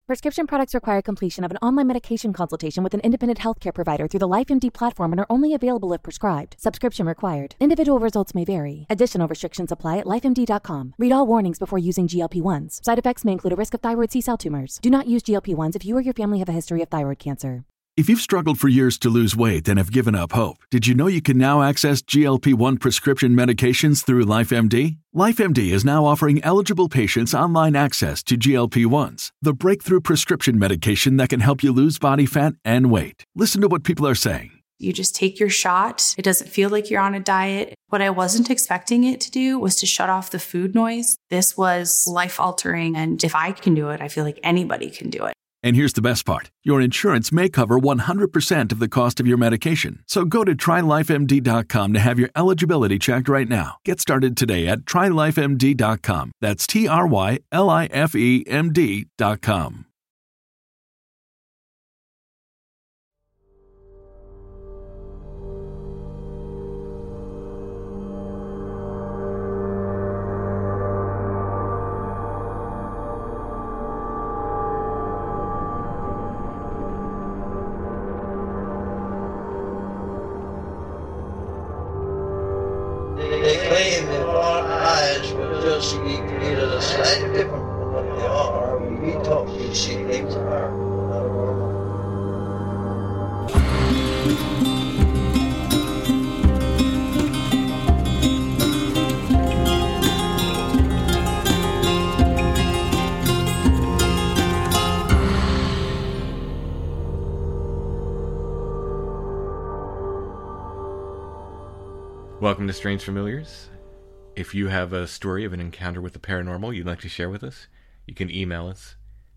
Prescription products require completion of an online medication consultation with an independent healthcare provider through the LifeMD platform and are only available if prescribed. Subscription required. Individual results may vary. Additional restrictions apply at lifemd.com. Read all warnings before using GLP-1s. Side effects may include a risk of thyroid C-cell tumors. Do not use GLP-1s if you or your family have a history of thyroid cancer. If you've struggled for years to lose weight and have given up hope, did you know you can now access GLP-1 prescription medications through LifeMD? LifeMD is now offering eligible patients online access to GLP-1s, the breakthrough prescription medication that can help you lose body fat and weight. Listen to what people are saying. You just take your shot. It doesn't feel like you're on a diet. What I wasn't expecting it to do was to shut off the food noise. This was life-altering, and if I can do it, I feel like anybody can do it. And here's the best part. Your insurance may cover 100% of the cost of your medication. So go to trylifemd.com to have your eligibility checked right now. Get started today at trylifemd.com. That's TRYLIFEMD.com. They claim that our eyes will just created a slightly different from what they are. We talk these see things are not normal. Welcome to Strange Familiars. If you have a story of an encounter with the paranormal you'd like to share with us, you can email us,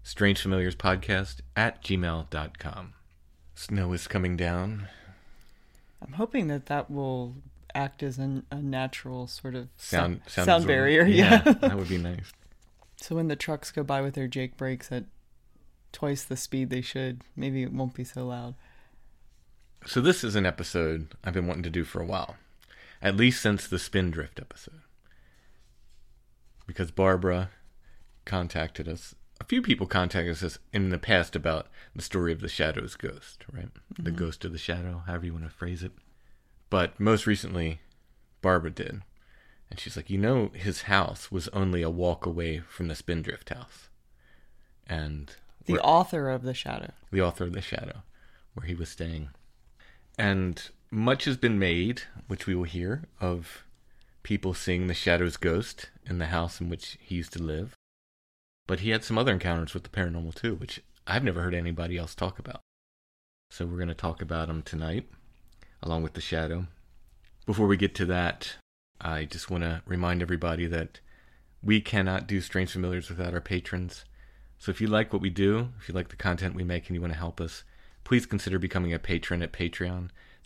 strangefamiliarspodcast@gmail.com. Snow is coming down. I'm hoping that will act as a natural sort of sound absorber. barrier. Yeah, that would be nice. So when the trucks go by with their Jake brakes at twice the speed they should, maybe it won't be so loud. So this is an episode I've been wanting to do for a while. At least since the Spindrift episode. Because Barbara contacted us. A few people contacted us in the past about the story of the Shadow's ghost, right? Mm-hmm. The ghost of the Shadow, however you want to phrase it. But most recently, Barbara did. And she's like, his house was only a walk away from the Spindrift house. And the author of the Shadow. The author of the Shadow, where he was staying. And much has been made, which we will hear, of people seeing the Shadow's ghost in the house in which he used to live. But he had some other encounters with the paranormal too, which I've never heard anybody else talk about. So we're going to talk about them tonight, along with the Shadow. Before we get to that, I just want to remind everybody that we cannot do Strange Familiars without our patrons. So if you like what we do, if you like the content we make and you want to help us, please consider becoming a patron at Patreon. It's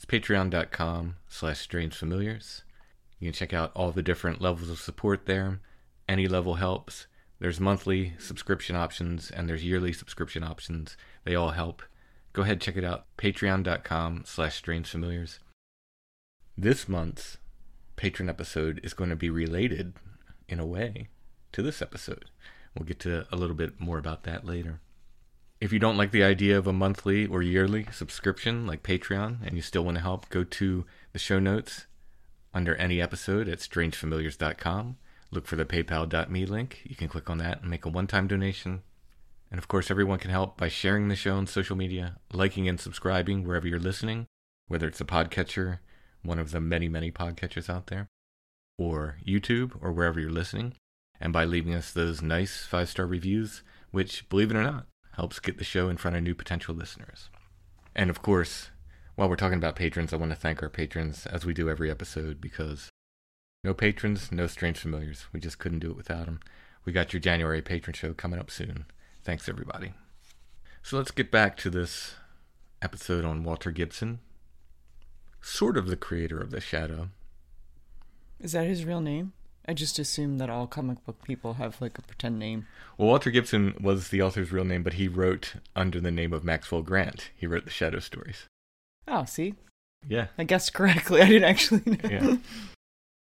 patreon.com/strangefamiliars. You can check out all the different levels of support there. Any level helps. There's monthly subscription options and there's yearly subscription options. They all help. Go ahead, check it out. Patreon.com/strangefamiliars. This month's patron episode is going to be related, in a way, to this episode. We'll get to a little bit more about that later. If you don't like the idea of a monthly or yearly subscription like Patreon and you still want to help, go to the show notes under any episode at strangefamiliars.com. Look for the paypal.me link. You can click on that and make a one-time donation. And of course, everyone can help by sharing the show on social media, liking and subscribing wherever you're listening, whether it's a podcatcher, one of the many, many podcatchers out there, or YouTube, or wherever you're listening, and by leaving us those nice 5-star reviews, which, believe it or not, helps get the show in front of new potential listeners. And of course, while we're talking about patrons, I want to thank our patrons, as we do every episode, because no patrons, no Strange Familiars. We just couldn't do it without them. We got your January patron show coming up soon. Thanks, everybody. So let's get back to this episode on Walter Gibson, sort of the creator of the Shadow. Is that his real name? I just assume that all comic book people have like a pretend name. Well, Walter Gibson was the author's real name, but he wrote under the name of Maxwell Grant. He wrote the Shadow stories. Oh, see? Yeah. I guessed correctly. I didn't actually know. Yeah.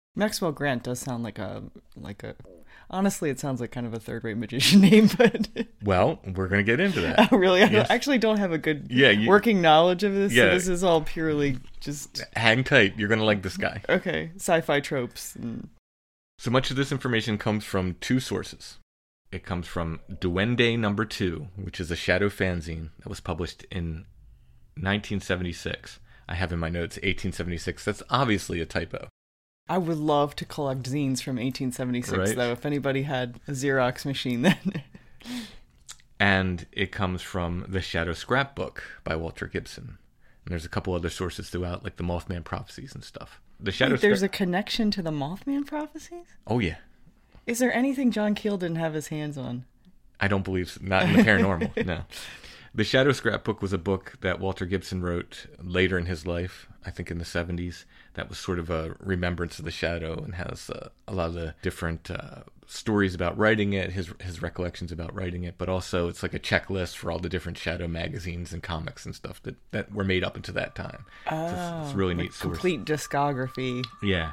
Maxwell Grant does sound like a honestly, it sounds like kind of a third-rate magician name, but Well, we're going to get into that. oh, really, Yes. I actually don't have a good Yeah, working knowledge of this. Yeah. So this is all purely just Hang tight. You're going to like this guy. okay, sci-fi tropes. So much of this information comes from two sources. It comes from Duende Number 2, which is a shadow fanzine that was published in 1976. I have in my notes 1876. That's obviously a typo. I would love to collect zines from 1876, Right. though. If anybody had a Xerox machine, then And it comes from The Shadow Scrapbook by Walter Gibson. And there's a couple other sources throughout, like the Mothman prophecies and stuff. The Shadow wait, there's a connection to the Mothman prophecies. Oh, yeah. Is there anything John Keel didn't have his hands on? I don't believe so. Not in the paranormal, no. The Shadow Scrapbook was a book that Walter Gibson wrote later in his life, I think in the 70s. That was sort of a remembrance of the shadow and has a lot of the different stories about writing it, his recollections about writing it, but also it's like a checklist for all the different shadow magazines and comics and stuff that were made up into that time. So it's a really neat source. Complete discography. Yeah.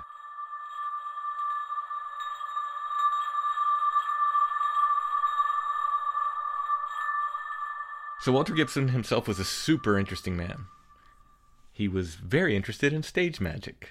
So Walter Gibson himself was a super interesting man. He was very interested in stage magic.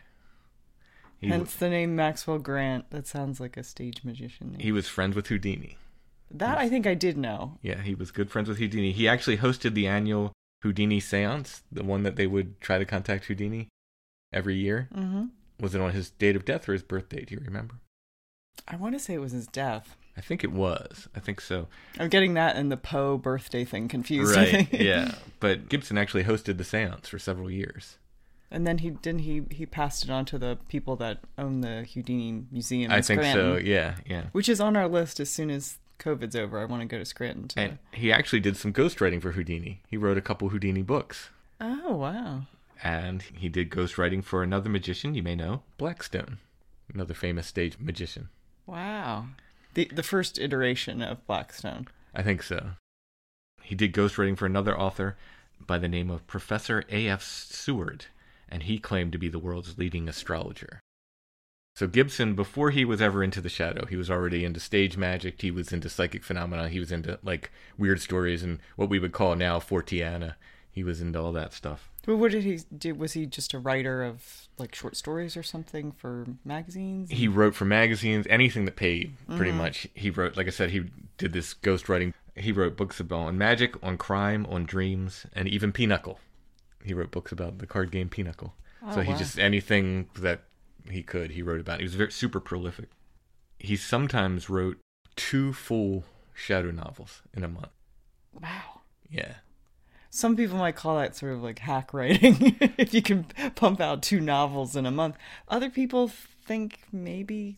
Hence the name Maxwell Grant. That sounds like a stage magician name. He was friends with Houdini. That I think I did know. Yeah, he was good friends with Houdini. He actually hosted the annual Houdini seance, the one that they would try to contact Houdini every year. Mm-hmm. Was it on his date of death or his birthday? Do you remember? I want to say it was his death. I think it was. I think so. I'm getting that and the Poe birthday thing confused. I Right, think. yeah. But Gibson actually hosted the seance for several years. And then he passed it on to the people that own the Houdini Museum in I think Scranton, so, yeah. which is on our list as soon as COVID's over. I want to go to Scranton. And he actually did some ghostwriting for Houdini. He wrote a couple Houdini books. Oh, wow. And he did ghostwriting for another magician you may know, Blackstone, another famous stage magician. Wow. The first iteration of Blackstone. I think so. He did ghostwriting for another author by the name of Professor A.F. Seward, and he claimed to be the world's leading astrologer. So Gibson, before he was ever into the shadow, he was already into stage magic, he was into psychic phenomena, he was into like weird stories and what we would call now Forteana. He was into all that stuff. But what did he do? Was he just a writer of like short stories or something for magazines? He wrote for magazines, anything that paid, pretty much. He wrote, like I said, he did this ghostwriting. He wrote books on magic, on crime, on dreams, and even Pinochle. He wrote books about the card game Pinochle. So he just, anything that he could, he wrote about. He was very super prolific. He sometimes wrote 2 full shadow novels in a month. Wow. Yeah. Some people might call that sort of like hack writing, if you can pump out 2 novels in a month. Other people think maybe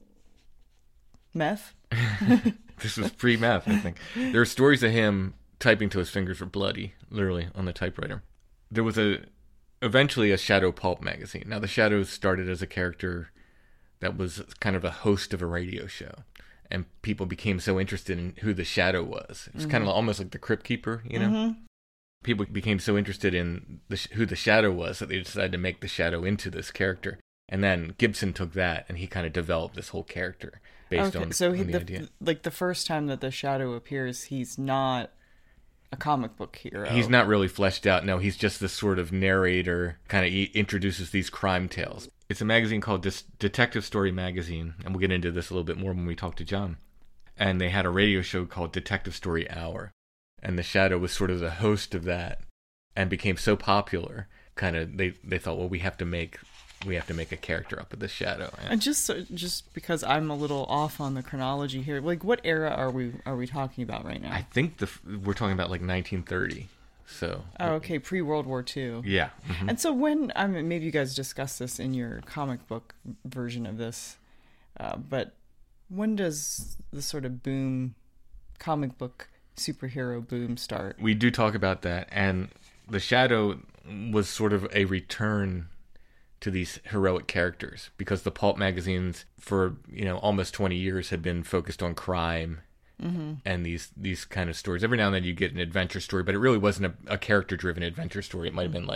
meth. This was pre-meth, I think. There are stories of him typing till his fingers were bloody, literally, on the typewriter. There was eventually a Shadow Pulp magazine. Now, the Shadow started as a character that was kind of a host of a radio show. And people became so interested in who the Shadow was. It was kind of almost like the Crypt Keeper, you know? Mm-hmm. People became so interested in who the Shadow was that they decided to make the Shadow into this character. And then Gibson took that and he kind of developed this whole character based on the idea. Like the first time that the Shadow appears, he's not a comic book hero. He's not really fleshed out. No, he's just this sort of narrator, kind of introduces these crime tales. It's a magazine called Detective Story Magazine, and we'll get into this a little bit more when we talk to John. And they had a radio show called Detective Story Hour. And the Shadow was sort of the host of that and became so popular, kind of, they thought, well, we have to make a character up of the Shadow. And just because I'm a little off on the chronology here, like what era are we talking about right now? I think we're talking about like 1930. So. Oh, okay, pre-World War II. Yeah. Mm-hmm. And so when, I mean, maybe you guys discussed this in your comic book version of this, but when does the sort of boom, comic book superhero boom start? We do talk about that, and the Shadow was sort of a return to these heroic characters because the pulp magazines for almost 20 years had been focused on crime and these kind of stories. Every now and then you get an adventure story, but it really wasn't a character driven adventure story. It might have been like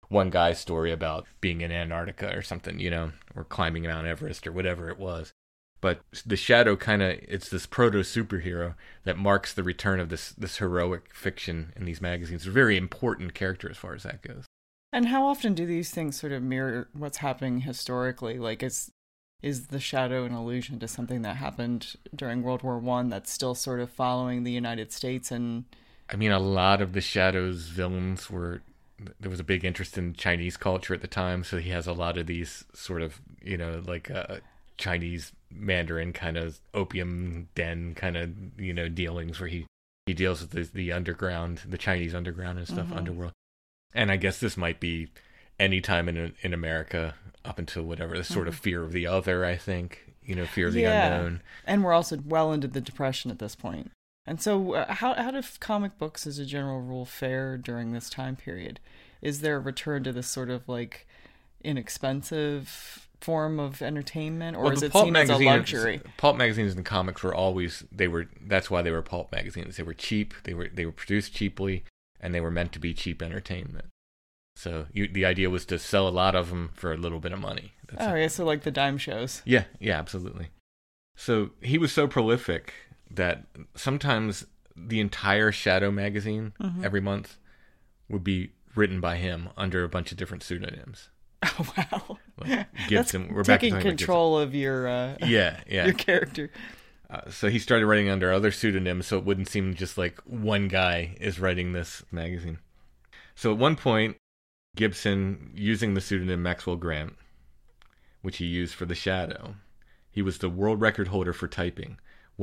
one guy's story about being in Antarctica or something, or climbing Mount Everest or whatever it was. But the Shadow it's this proto-superhero that marks the return of this heroic fiction in these magazines. It's a very important character as far as that goes. And how often do these things sort of mirror what's happening historically? Like, is the Shadow an allusion to something that happened during World War I that's still sort of following the United States? And I mean, a lot of the Shadow's villains there was a big interest in Chinese culture at the time, so he has a lot of these sort of, Chinese Mandarin kind of opium den kind of, dealings where he deals with the underground, the Chinese underground and stuff, underworld. And I guess this might be any time in America up until whatever, the sort of fear of the other, I think, fear of the unknown. And we're also well into the Depression at this point. And so how do comic books as a general rule fare during this time period? Is there a return to this sort of like inexpensive form of entertainment, or is it seen as a luxury? Pulp magazines and comics were always, that's why they were pulp magazines. They were cheap, they were produced cheaply, and they were meant to be cheap entertainment. So the idea was to sell a lot of them for a little bit of money. So like the dime shows. Yeah, absolutely. So he was so prolific that sometimes the entire Shadow magazine every month would be written by him under a bunch of different pseudonyms. Oh, wow. Like Gibson. That's taking control of your your character. So he started writing under other pseudonyms, so it wouldn't seem just like one guy is writing this magazine. So at one point, Gibson, using the pseudonym Maxwell Grant, which he used for the Shadow, he was the world record holder for typing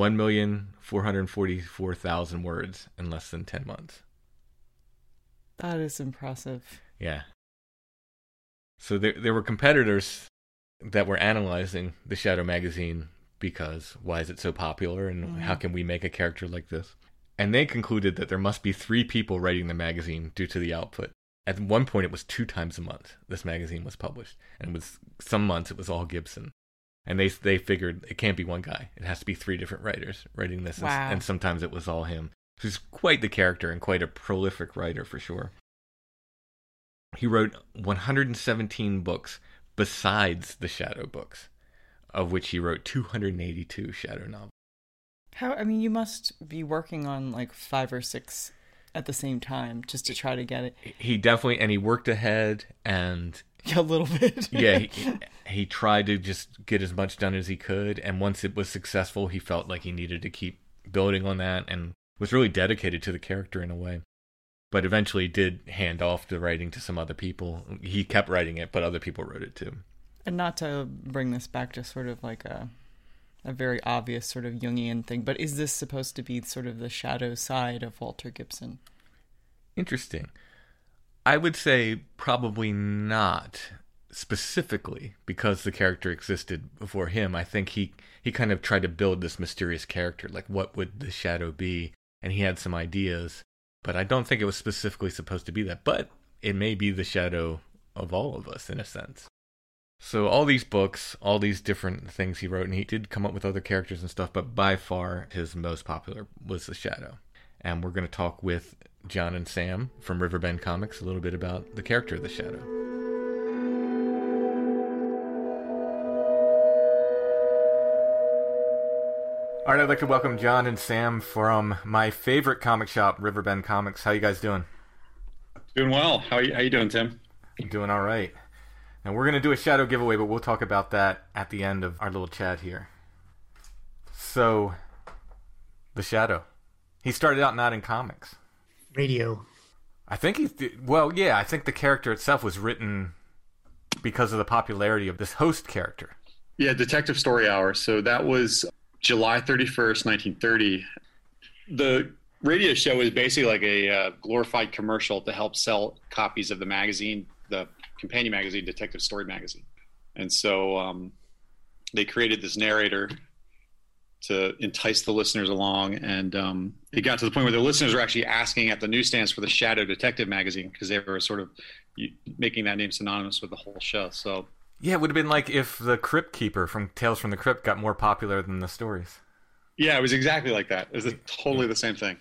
1,444,000 words in less than 10 months. That is impressive. Yeah. So there were competitors that were analyzing the Shadow magazine because why is it so popular and how can we make a character like this? And they concluded that there must be 3 people writing the magazine due to the output. At one point, it was 2 times a month this magazine was published. And some months it was all Gibson. And they figured it can't be one guy. It has to be 3 different writers writing this. Wow. And sometimes it was all him. So he's quite the character and quite a prolific writer for sure. He wrote 117 books besides the Shadow books, of which he wrote 282 Shadow novels. You must be working on like 5 or 6 at the same time just to try to get it. He definitely, and he worked ahead and... A little bit. Yeah, he tried to just get as much done as he could, and once it was successful, he felt like he needed to keep building on that and was really dedicated to the character in a way. But eventually did hand off the writing to some other people. He kept writing it, but other people wrote it too. And not to bring this back to sort of like a very obvious sort of Jungian thing, but is this supposed to be sort of the Shadow side of Walter Gibson? Interesting. I would say probably not specifically because the character existed before him. I think he kind of tried to build this mysterious character, like what would the Shadow be? And he had some ideas. But I don't think it was specifically supposed to be that. But it may be the Shadow of all of us, in a sense. So all these books, all these different things he wrote, and he did come up with other characters and stuff, but by far his most popular was the Shadow. And we're going to talk with John and Sam from Riverbend Comics a little bit about the character of the Shadow. All right, I'd like to welcome John and Sam from my favorite comic shop, Riverbend Comics. How you guys doing? Doing well. How you doing, Tim? I'm doing all right. Now, we're going to do a Shadow giveaway, but we'll talk about that at the end of our little chat here. So, the Shadow. He started out not in comics. Radio. I think I think the character itself was written because of the popularity of this host character. Yeah, Detective Story Hour. So that was July 31st, 1930. The radio show is basically like a glorified commercial to help sell copies of the magazine, the companion magazine, Detective Story Magazine. And so they created this narrator to entice the listeners along. And it got to the point where the listeners were actually asking at the newsstands for the Shadow Detective Magazine because they were sort of making that name synonymous with the whole show. So yeah, it would have been like if the Crypt Keeper from Tales from the Crypt got more popular than the stories. Yeah, it was exactly like that. It was totally the same thing.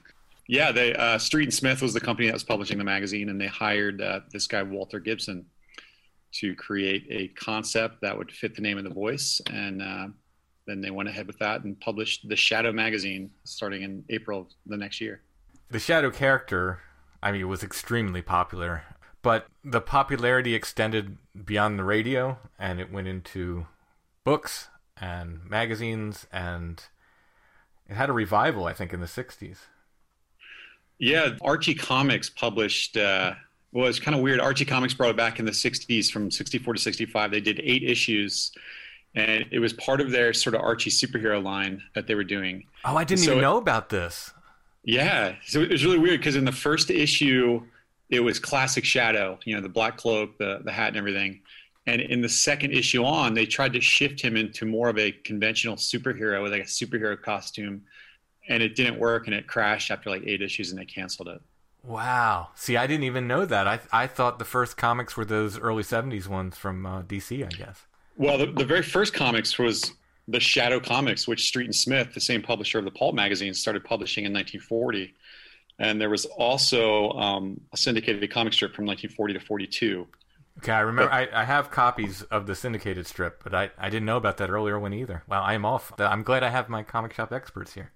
Yeah, they Street and Smith was the company that was publishing the magazine, and they hired this guy Walter Gibson to create a concept that would fit the name and the voice, and then they went ahead with that and published the Shadow magazine starting in April of the next year. The Shadow character, I mean, it was extremely popular, but the popularity extended beyond the radio, and it went into books and magazines, and it had a revival, I think, in the 60s. Yeah, Archie Comics published, well, it's kind of weird. Archie Comics brought it back in the 60s from 64 to 65. They did 8 issues, and it was part of their sort of Archie superhero line that they were doing. Oh, I didn't even know about this. Yeah, so it was really weird because in the first issue, it was classic Shadow, you know, the black cloak, the hat and everything. And in the second issue on, they tried to shift him into more of a conventional superhero with like a superhero costume. And it didn't work, and it crashed after like 8 issues, and they canceled it. Wow. See, I didn't even know that. I thought the first comics were those early 70s ones from DC, I guess. Well, the very first comics was the Shadow Comics, which Street and Smith, the same publisher of the Pulp magazine, started publishing in 1940. And there was also a syndicated comic strip from 1940 to 42. Okay, I remember. I have copies of the syndicated strip, but I didn't know about that earlier one either. Wow, I'm glad I have my comic shop experts here.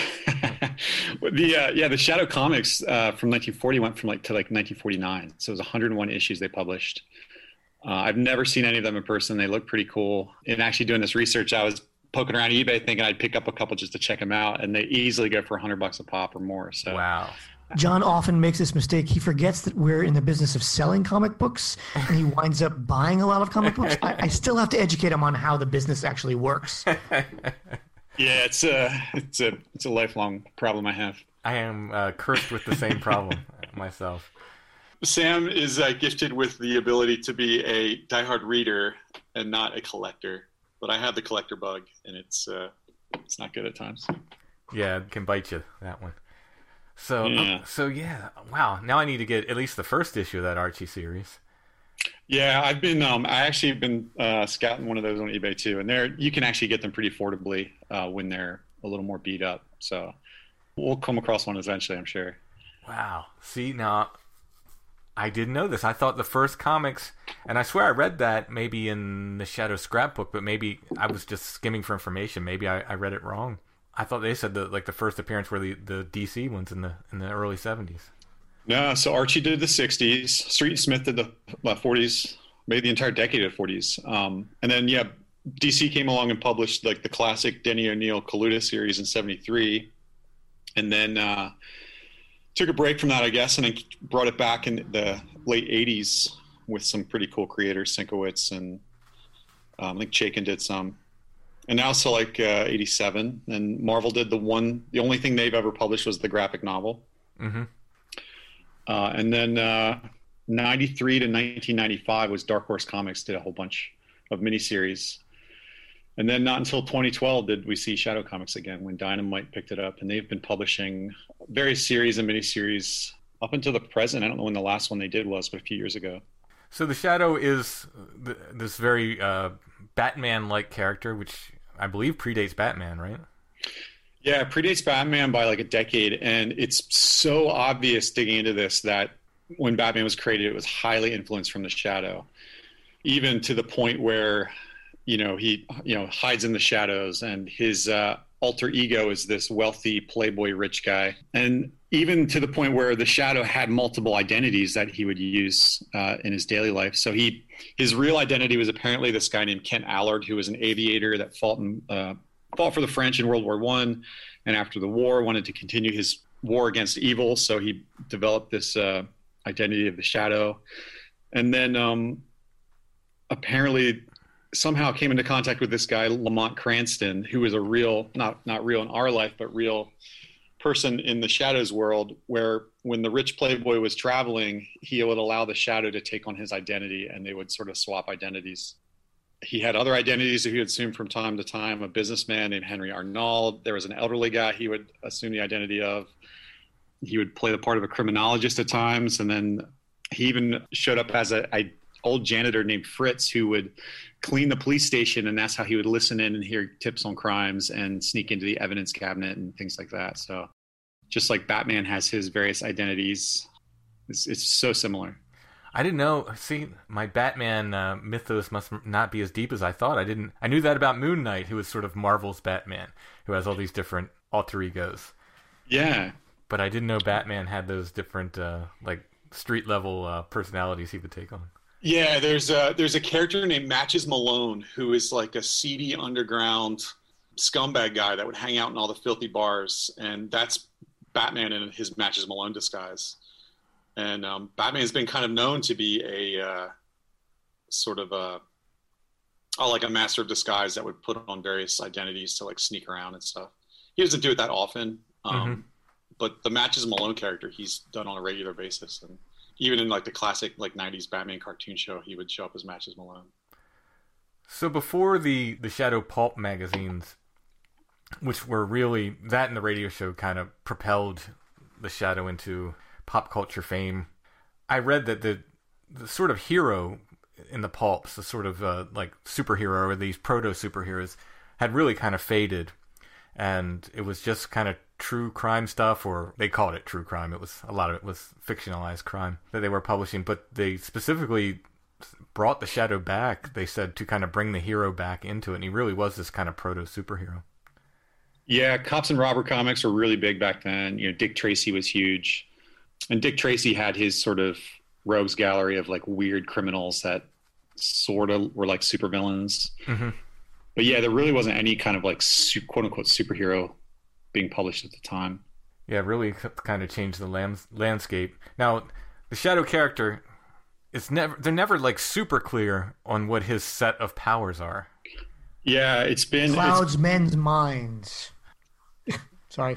The Shadow Comics from 1940 went to 1949. So it was 101 issues they published. I've never seen any of them in person. They look pretty cool. And actually doing this research, I was poking around eBay thinking I'd pick up a couple just to check them out, and they easily go for $100 a pop or more. So wow. John often makes this mistake. He forgets that we're in the business of selling comic books, and he winds up buying a lot of comic books. I still have to educate him on how the business actually works. Yeah, it's a lifelong problem I have. I am cursed with the same problem myself. Sam is gifted with the ability to be a diehard reader and not a collector. But I have the collector bug, and it's not good at times. Yeah, it can bite you, that one. So yeah, wow. Now I need to get at least the first issue of that Archie series. Yeah, I've been I actually been scouting one of those on eBay too, and you can actually get them pretty affordably when they're a little more beat up. So we'll come across one eventually, I'm sure. Wow. See, now I didn't know this. I thought the first comics, and I swear I read that maybe in the Shadow scrapbook, but maybe I was just skimming for information. Maybe I read it wrong. I thought they said that the first appearance were the DC ones in the early 70s. No, so Archie did the 60s. Street and Smith did the 40s, maybe the entire decade of 40s. And then, yeah, DC came along and published like the classic Denny O'Neil Kaluta series in 73. And then took a break from that, I guess, and then brought it back in the late 80s with some pretty cool creators, Sienkiewicz, and I think Chaykin did some. And now so 87, and Marvel did the only thing they've ever published was the graphic novel. Mm-hmm. And then 93 to 1995 was Dark Horse Comics did a whole bunch of miniseries. And then not until 2012 did we see Shadow Comics again, when Dynamite picked it up, and they've been publishing various series and miniseries up until the present. I don't know when the last one they did was, but a few years ago. So the Shadow is this very Batman-like character, which I believe predates Batman, right? Yeah, it predates Batman by like a decade, and it's so obvious digging into this that when Batman was created, it was highly influenced from the Shadow, even to the point where, he hides in the shadows, and his alter ego is this wealthy playboy rich guy, and even to the point where the Shadow had multiple identities that he would use in his daily life. So his real identity was apparently this guy named Kent Allard, who was an aviator that fought for the French in World War I, and after the war wanted to continue his war against evil. So he developed this identity of the Shadow, and then apparently somehow came into contact with this guy Lamont Cranston, who was a real, not real in our life, but real person in the Shadow's world, where when the rich playboy was traveling, he would allow the Shadow to take on his identity, and they would sort of swap identities. He had other identities that he would assume from time to time. A businessman named Henry Arnauld. There was an elderly guy he would assume the identity of. He would play the part of a criminologist at times, and then he even showed up as an old janitor named Fritz, who would clean the police station, and that's how he would listen in and hear tips on crimes and sneak into the evidence cabinet and things like that. So just like Batman has his various identities. It's so similar. I didn't know. See, my Batman mythos must not be as deep as I thought. I knew that about Moon Knight, who was sort of Marvel's Batman, who has all these different alter egos. Yeah. But I didn't know Batman had those different, like, street level personalities he would take on. Yeah, there's a character named Matches Malone who is like a seedy underground scumbag guy that would hang out in all the filthy bars, and that's Batman in his Matches Malone disguise. And Batman has been kind of known to be a sort of like a master of disguise that would put on various identities to like sneak around and stuff. He doesn't do it that often, but the Matches Malone character he's done on a regular basis, and even in like the classic like 90s Batman cartoon show, he would show up as Matches Malone. So before the Shadow pulp magazines, which were really, that and the radio show kind of propelled the Shadow into pop culture fame, I read that the sort of hero in the pulps, the sort of like superhero or these proto superheroes, had really kind of faded, and it was just kind of true crime stuff, or they called it true crime. A lot of it was fictionalized crime that they were publishing, but they specifically brought the Shadow back, they said, to kind of bring the hero back into it, and he really was this kind of proto superhero. Yeah, cops and robber comics were really big back then. You know, Dick Tracy was huge. And Dick Tracy had his sort of rogues gallery of like weird criminals that sort of were like supervillains. Mm-hmm. But yeah, there really wasn't any kind of like quote unquote superhero being published at the time. Yeah, it really kind of changed the landscape. Now, the Shadow character they're never like super clear on what his set of powers are. Yeah, it's clouds men's minds. Sorry.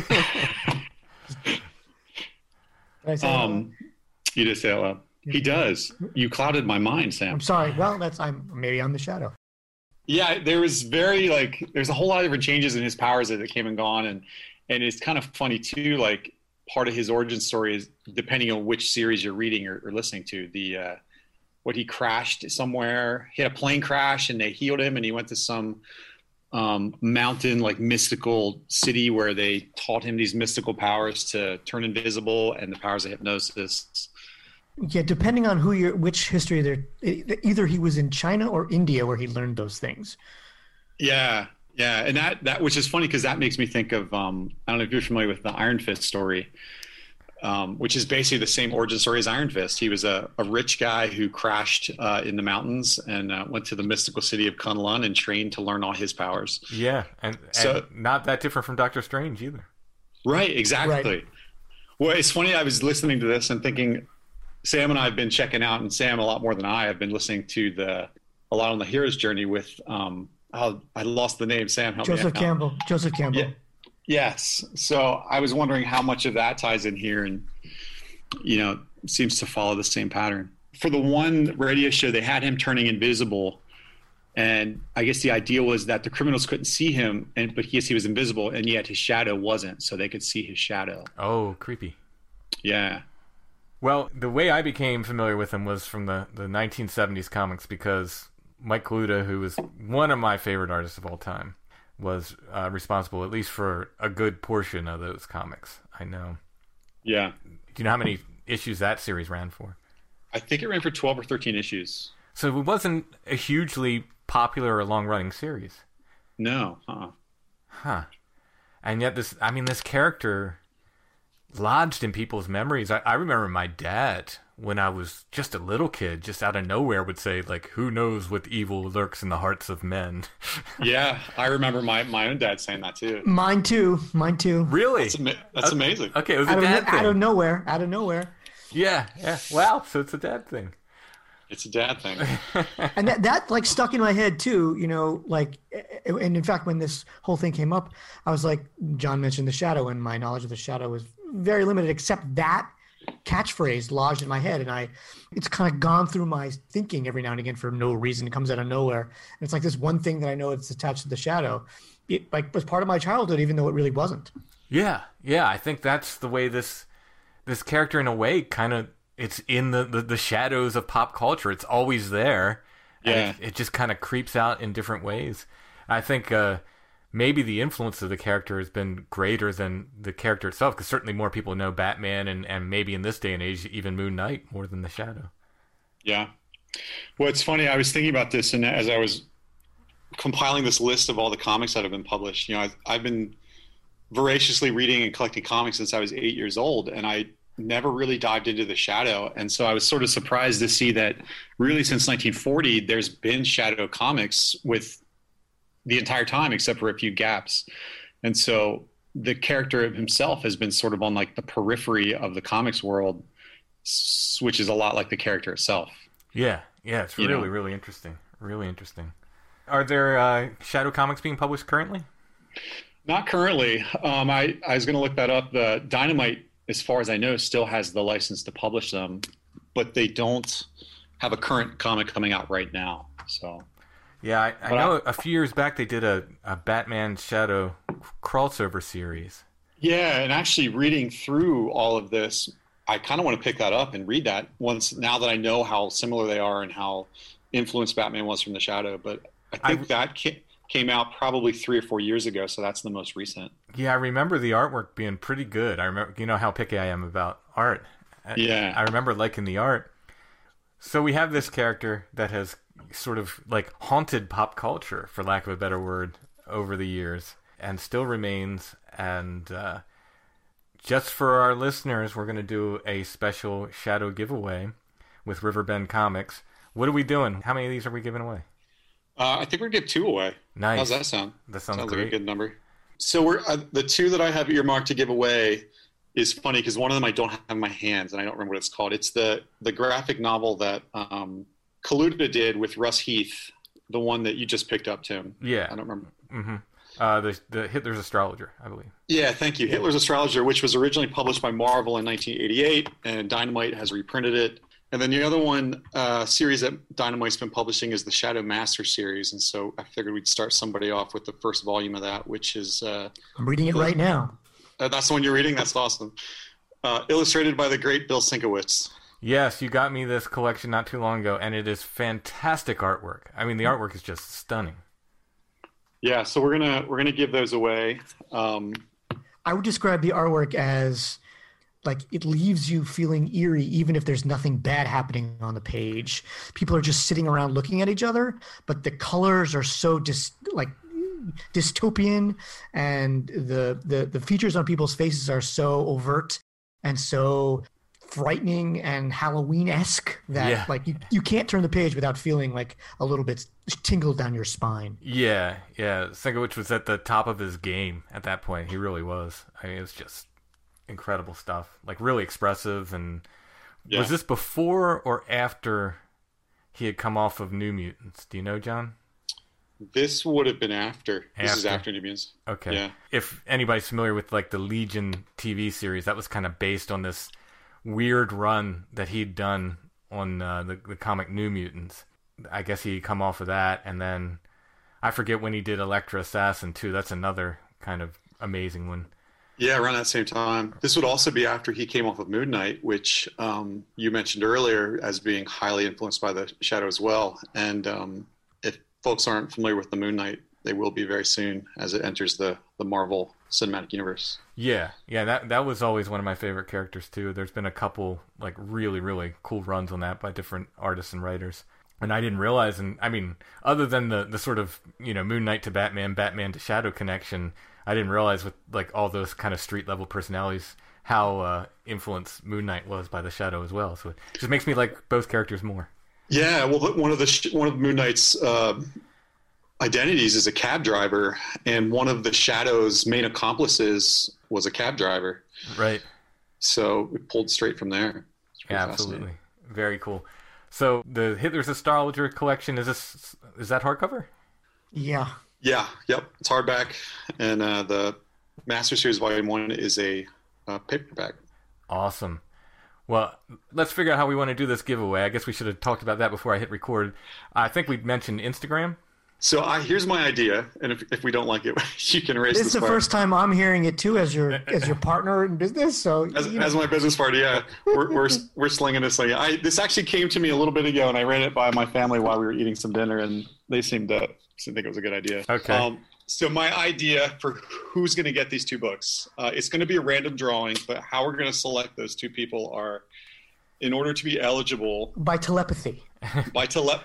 You just say it loud. He does. You clouded my mind, Sam. I'm sorry. Well, I'm maybe I'm the Shadow. Yeah, there's a whole lot of different changes in his powers as it came and gone, and it's kind of funny too. Like part of his origin story is depending on which series you're reading or listening to. What he crashed somewhere, he had a plane crash, and they healed him, and he went to some mountain like mystical city where they taught him these mystical powers to turn invisible and the powers of hypnosis. Yeah, depending on which history either he was in China or India where he learned those things. Yeah, and that which is funny because that makes me think of I don't know if you're familiar with the Iron Fist story, which is basically the same origin story as Iron Fist. He was a rich guy who crashed in the mountains and went to the mystical city of Kunlun and trained to learn all his powers. Yeah, and not that different from Doctor Strange either. Right, exactly. Right. Well, it's funny. I was listening to this and thinking, Sam and I have been checking out, and Sam a lot more than I have been listening to a lot on the hero's journey with I lost the name. Sam, help me out. Joseph Campbell. Yeah. Yes. So I was wondering how much of that ties in here, and seems to follow the same pattern. For the one radio show, they had him turning invisible, and I guess the idea was that the criminals couldn't see him, but he was invisible, and yet his shadow wasn't, so they could see his shadow. Oh, creepy. Yeah. Well, the way I became familiar with him was from the 1970s comics, because Mike Kaluta, who is one of my favorite artists of all time, was responsible at least for a good portion of those comics, I know. Yeah. Do you know how many issues that series ran for? I think it ran for 12 or 13 issues. So it wasn't a hugely popular or long-running series. No. Huh. And yet this character lodged in people's memories. I remember my dad, when I was just a little kid, just out of nowhere would say, like, who knows what evil lurks in the hearts of men. Yeah, I remember my own dad saying that too. Mine too. Really? That's amazing. Okay, it was a dad thing. Out of nowhere. Yeah. Wow, so it's a dad thing. It's a dad thing. And that like stuck in my head too, and in fact, when this whole thing came up, I was like, John mentioned the Shadow, and my knowledge of the Shadow was very limited, except that catchphrase lodged in my head, and it's kind of gone through my thinking every now and again for no reason. It comes out of nowhere, and it's like this one thing that I know it's attached to the Shadow. It like was part of my childhood, even though it really wasn't. Yeah. I think that's the way this character, in a way, kind of, it's in the shadows of pop culture. It's always there. Yeah. And it just kind of creeps out in different ways. I think maybe the influence of the character has been greater than the character itself, because certainly more people know Batman and maybe in this day and age even Moon Knight more than the Shadow. Yeah. Well, it's funny. I was thinking about this, and as I was compiling this list of all the comics that have been published, I've been voraciously reading and collecting comics since I was 8 years old, and I never really dived into the Shadow. And so I was sort of surprised to see that really since 1940, there's been Shadow comics with the entire time, except for a few gaps. And so the character himself has been sort of on like the periphery of the comics world, which is a lot like the character itself. Yeah. It's really, really interesting. Really interesting. Are there Shadow comics being published currently? Not currently. I was going to look that up. The Dynamite, as far as I know, still has the license to publish them, but they don't have a current comic coming out right now. So, yeah, I know a few years back they did a Batman Shadow crossover series. Yeah, and actually reading through all of this, I kind of want to pick that up and read that now that I know how similar they are and how influenced Batman was from the Shadow. But I think that came out probably 3 or 4 years ago, so that's the most recent. Yeah, I remember the artwork being pretty good. I remember, how picky I am about art. Yeah. I remember liking the art. So we have this character that has sort of like haunted pop culture, for lack of a better word, over the years, and still remains. And just for our listeners, we're going to do a special Shadow giveaway with Riverbend Comics. What are we doing? How many of these are we giving away? I think we're going to give 2 away. Nice. How's that sound? That sounds like great. a good number. So we're the 2 that I have earmarked to give away is funny because one of them I don't have in my hands and I don't remember what it's called. It's the graphic novel that Kaluta did with Russ Heath, the one that you just picked up, Tim. Yeah. I don't remember. Mm-hmm. The Hitler's Astrologer, I believe. Yeah, thank you. Hitler's Astrologer, which was originally published by Marvel in 1988, and Dynamite has reprinted it. And then the other one, series that Dynamite's been publishing is the Shadow Master series. And so I figured we'd start somebody off with the first volume of that, which is... I'm reading it right now. That's the one you're reading? That's awesome. Illustrated by the great Bill Sienkiewicz. Yes, you got me this collection not too long ago, and it is fantastic artwork. I mean, the artwork is just stunning. Yeah, so we're gonna give those away. I would describe the artwork as... like it leaves you feeling eerie even if there's nothing bad happening on the page. People are just sitting around looking at each other, but the colors are so dystopian, and the features on people's faces are so overt and so frightening and Halloween-esque that like you can't turn the page without feeling like a little bit tingle down your spine. Yeah. Sienkiewicz was at the top of his game at that point. He really was. I mean, it was just incredible stuff, like really expressive. And was this before or after he had come off of New Mutants? Do you know, John? This would have been after. This is after New Mutants. Okay. Yeah. If anybody's familiar with like the Legion TV series, that was kind of based on this weird run that he'd done on the comic New Mutants. I guess he'd come off of that, and then I forget when he did Elektra Assassin too. That's another kind of amazing one. Yeah, around that same time. This would also be after he came off of Moon Knight, which you mentioned earlier as being highly influenced by the Shadow as well. And if folks aren't familiar with the Moon Knight, they will be very soon as it enters the Marvel Cinematic Universe. Yeah, that was always one of my favorite characters too. There's been a couple like really, really cool runs on that by different artists and writers. And I didn't realize, and I mean, other than the sort of, Moon Knight to Batman, Batman to Shadow connection, I didn't realize with like all those kind of street level personalities how influenced Moon Knight was by the Shadow as well. So it just makes me like both characters more. Yeah, well, one of Moon Knight's identities is a cab driver, and one of the Shadow's main accomplices was a cab driver. Right. So it pulled straight from there. Yeah, absolutely. Very cool. So the Hitler's Astrologer collection, is that hardcover? Yeah. Yeah. Yep. It's hardback, and the Master Series Volume 1 is a paperback. Awesome. Well, let's figure out how we want to do this giveaway. I guess we should have talked about that before I hit record. I think we mentioned Instagram. So here's my idea, and if we don't like it, you can erase this. This is the first time I'm hearing it too, as your partner in business. So as my business partner, yeah, we're slinging this thing. This actually came to me a little bit ago, and I ran it by my family while we were eating some dinner, and they seemed to think it was a good idea. Okay. So my idea for who's going to get these 2 books, it's going to be a random drawing, but how we're going to select those 2 people are, in order to be eligible, By telepathy. by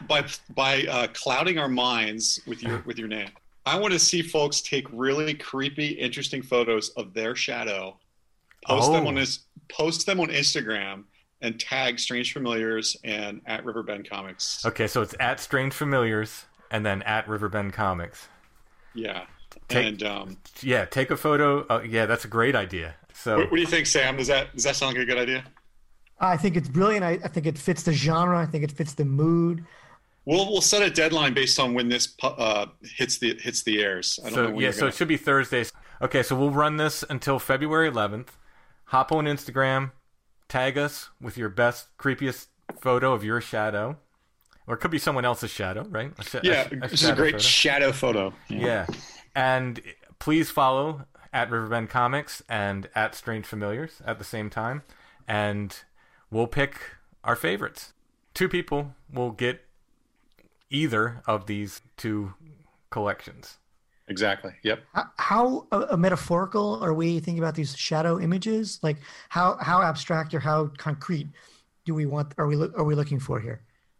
clouding our minds with your name. I want to see folks take really creepy, interesting photos of their shadow, post them on Instagram, and tag Strange Familiars and at Riverbend Comics. Okay, so it's at Strange Familiars and then at Riverbend Comics. Yeah. Take a photo. Yeah, that's a great idea. So, what do you think, Sam? Does that sound like a good idea? I think it's brilliant. I think it fits the genre. I think it fits the mood. We'll set a deadline based on when this hits the airs. I don't know. So it should be Thursdays. Okay, so we'll run this until February 11th. Hop on Instagram, tag us with your best, creepiest photo of your shadow. Or it could be someone else's shadow, right? This is a great shadow photo. Yeah. And please follow at Riverbend Comics and at Strange Familiars at the same time. And we'll pick our favorites. 2 people will get either of these 2 collections. Exactly. Yep. How metaphorical are we thinking about these shadow images? Like how abstract or how concrete are we looking for here?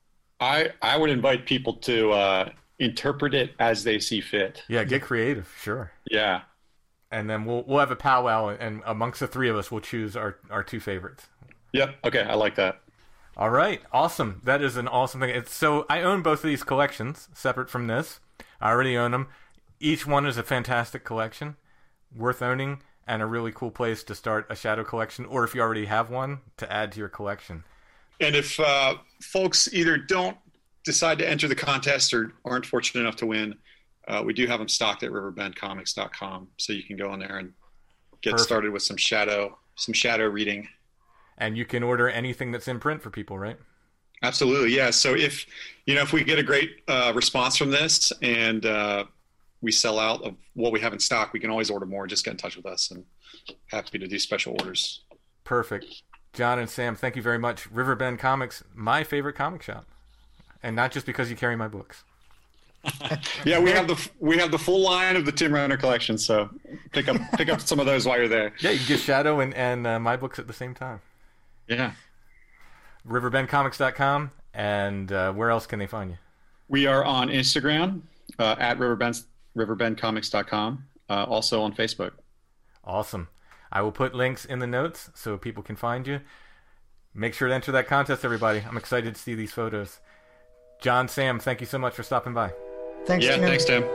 I would invite people to interpret it as they see fit. Yeah, get creative, sure. Yeah. And then we'll have a powwow, and amongst the 3 of us, we'll choose our 2 favorites. Yep. Okay, I like that. All right, awesome. That is an awesome thing. So I own both of these collections, separate from this. I already own them. Each one is a fantastic collection, worth owning, and a really cool place to start a shadow collection, or if you already have one, to add to your collection. And if folks either don't decide to enter the contest or aren't fortunate enough to win, we do have them stocked at riverbendcomics.com, so you can go in there and get started with some shadow reading. And you can order anything that's in print for people, right? Absolutely, yeah. So if we get a great response from this and we sell out of what we have in stock, we can always order more. Just get in touch with us, and happy to do special orders. Perfect. John and Sam, thank you very much. Riverbend Comics, my favorite comic shop, and not just because you carry my books. Yeah, we have the full line of the Tim Renner collection, so pick up some of those while you're there. Yeah, you can get Shadow and my books at the same time. Yeah. riverbendcomics.com, and where else can they find you? We are on Instagram at riverbendcomics.com, also on Facebook. Awesome. I will put links in the notes so people can find you. Make sure to enter that contest, everybody. I'm excited to see these photos. John, Sam, thank you so much for stopping by. Thanks, Tim. Thanks, Tim.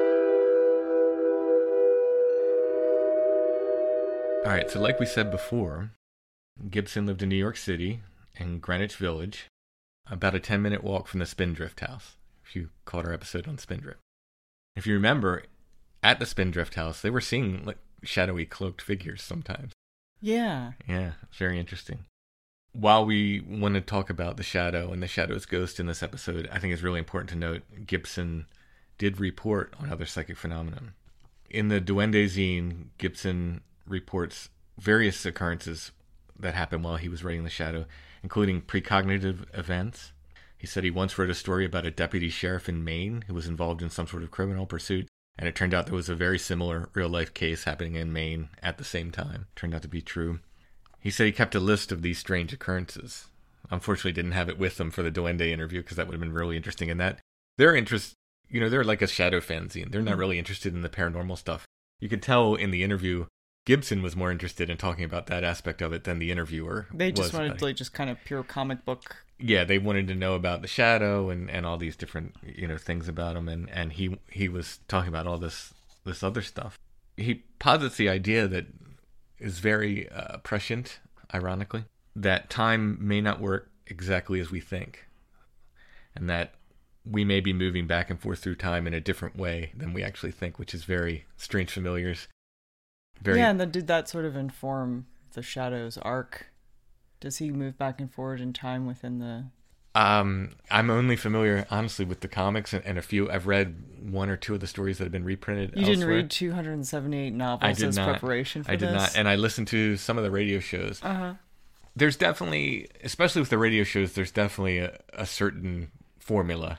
All right, so like we said before, Gibson lived in New York City in Greenwich Village, about a 10-minute walk from the Spindrift House, if you caught our episode on Spindrift. If you remember, at the Spindrift House, they were seeing shadowy cloaked figures sometimes. Yeah. Yeah, very interesting. While we want to talk about the shadow and the shadow's ghost in this episode, I think it's really important to note Gibson did report on other psychic phenomena. In the Duende zine, Gibson reports various occurrences that happened while he was writing the shadow, including precognitive events. He said he once wrote a story about a deputy sheriff in Maine who was involved in some sort of criminal pursuit, and it turned out there was a very similar real-life case happening in Maine at the same time. Turned out to be true. He said he kept a list of these strange occurrences. Unfortunately, didn't have it with him for the Duende interview because that would have been really interesting in that. Their interest, they're like a shadow fanzine. They're not really interested in the paranormal stuff. You could tell in the interview, Gibson was more interested in talking about that aspect of it than the interviewer. They just wanted just kind of pure comic book. Yeah, they wanted to know about the shadow and all these different things about him, and he was talking about all this other stuff. He posits the idea that is very prescient, ironically, that time may not work exactly as we think, and that we may be moving back and forth through time in a different way than we actually think, which is very Strange Familiars. And then did that sort of inform the Shadow's arc? Does he move back and forward in time within the... I'm only familiar, honestly, with the comics and a few. I've read one or two of the stories that have been reprinted elsewhere. Didn't read 278 novels as preparation for this? I did not, and I listened to some of the radio shows. Uh-huh. There's definitely, especially with the radio shows, there's definitely a certain formula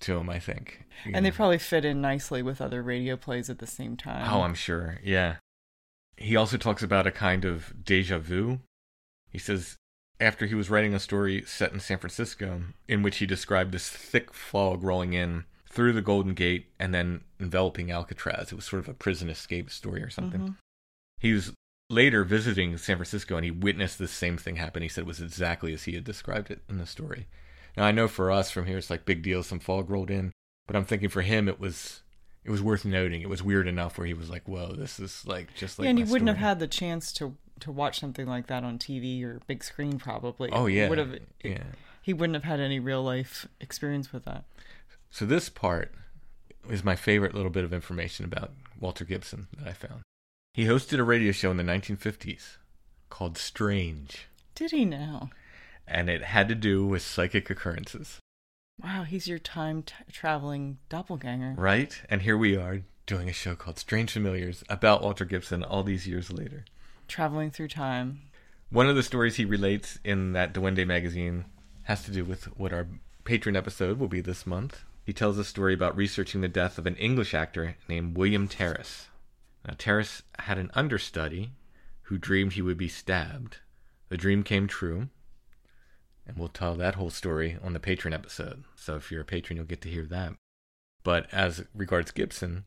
to him, I think. And they probably fit in nicely with other radio plays at the same time. Oh, I'm sure. Yeah. He also talks about a kind of déjà vu. He says after he was writing a story set in San Francisco in which he described this thick fog rolling in through the Golden Gate and then enveloping Alcatraz. It was sort of a prison escape story or something. Mm-hmm. He was later visiting San Francisco and he witnessed the same thing happen. He said it was exactly as he had described it in the story. Now, I know for us from here, it's like big deal, some fog rolled in. But I'm thinking for him, it was worth noting. It was weird enough where he was like, whoa, this is like just like. Yeah, and he my wouldn't story. have had the chance to watch something like that on TV or big screen, probably. Oh, yeah. He wouldn't have had any real life experience with that. So this part is my favorite little bit of information about Walter Gibson that I found. He hosted a radio show in the 1950s called Strange. Did he now? And it had to do with psychic occurrences. Wow, he's your time-traveling doppelganger. Right? And here we are doing a show called Strange Familiars about Walter Gibson all these years later. Traveling through time. One of the stories he relates in that Duende magazine has to do with what our patron episode will be this month. He tells a story about researching the death of an English actor named William Terrace. Now, Terrace had an understudy who dreamed he would be stabbed. The dream came true. And we'll tell that whole story on the patron episode. So if you're a patron, you'll get to hear that. But as regards Gibson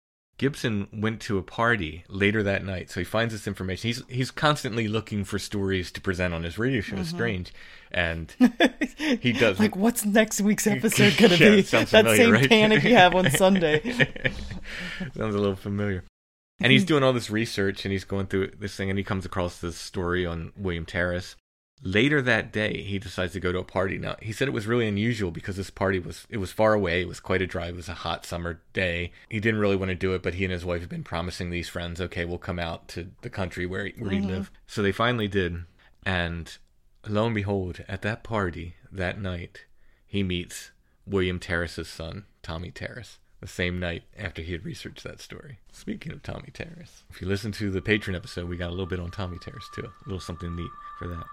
went to a party later that night. So he finds this information. He's constantly looking for stories to present on his radio show, Strange. And he does. Like, what's next week's episode going to be? That familiar, same right? panic you have on Sunday. Sounds a little familiar. And he's doing all this research, and he's going through this thing, and he comes across this story on William Terrace. Later that day, he decides to go to a party. Now, he said it was really unusual because this party was far away. It was quite a drive. It was a hot summer day. He didn't really want to do it, but he and his wife had been promising these friends, okay, we'll come out to the country where he lived. So they finally did. And lo and behold, at that party that night, he meets William Terrace's son, Tommy Terrace, the same night after he had researched that story. Speaking of Tommy Terrace, if you listen to the patron episode, we got a little bit on Tommy Terrace too. A little something neat for that.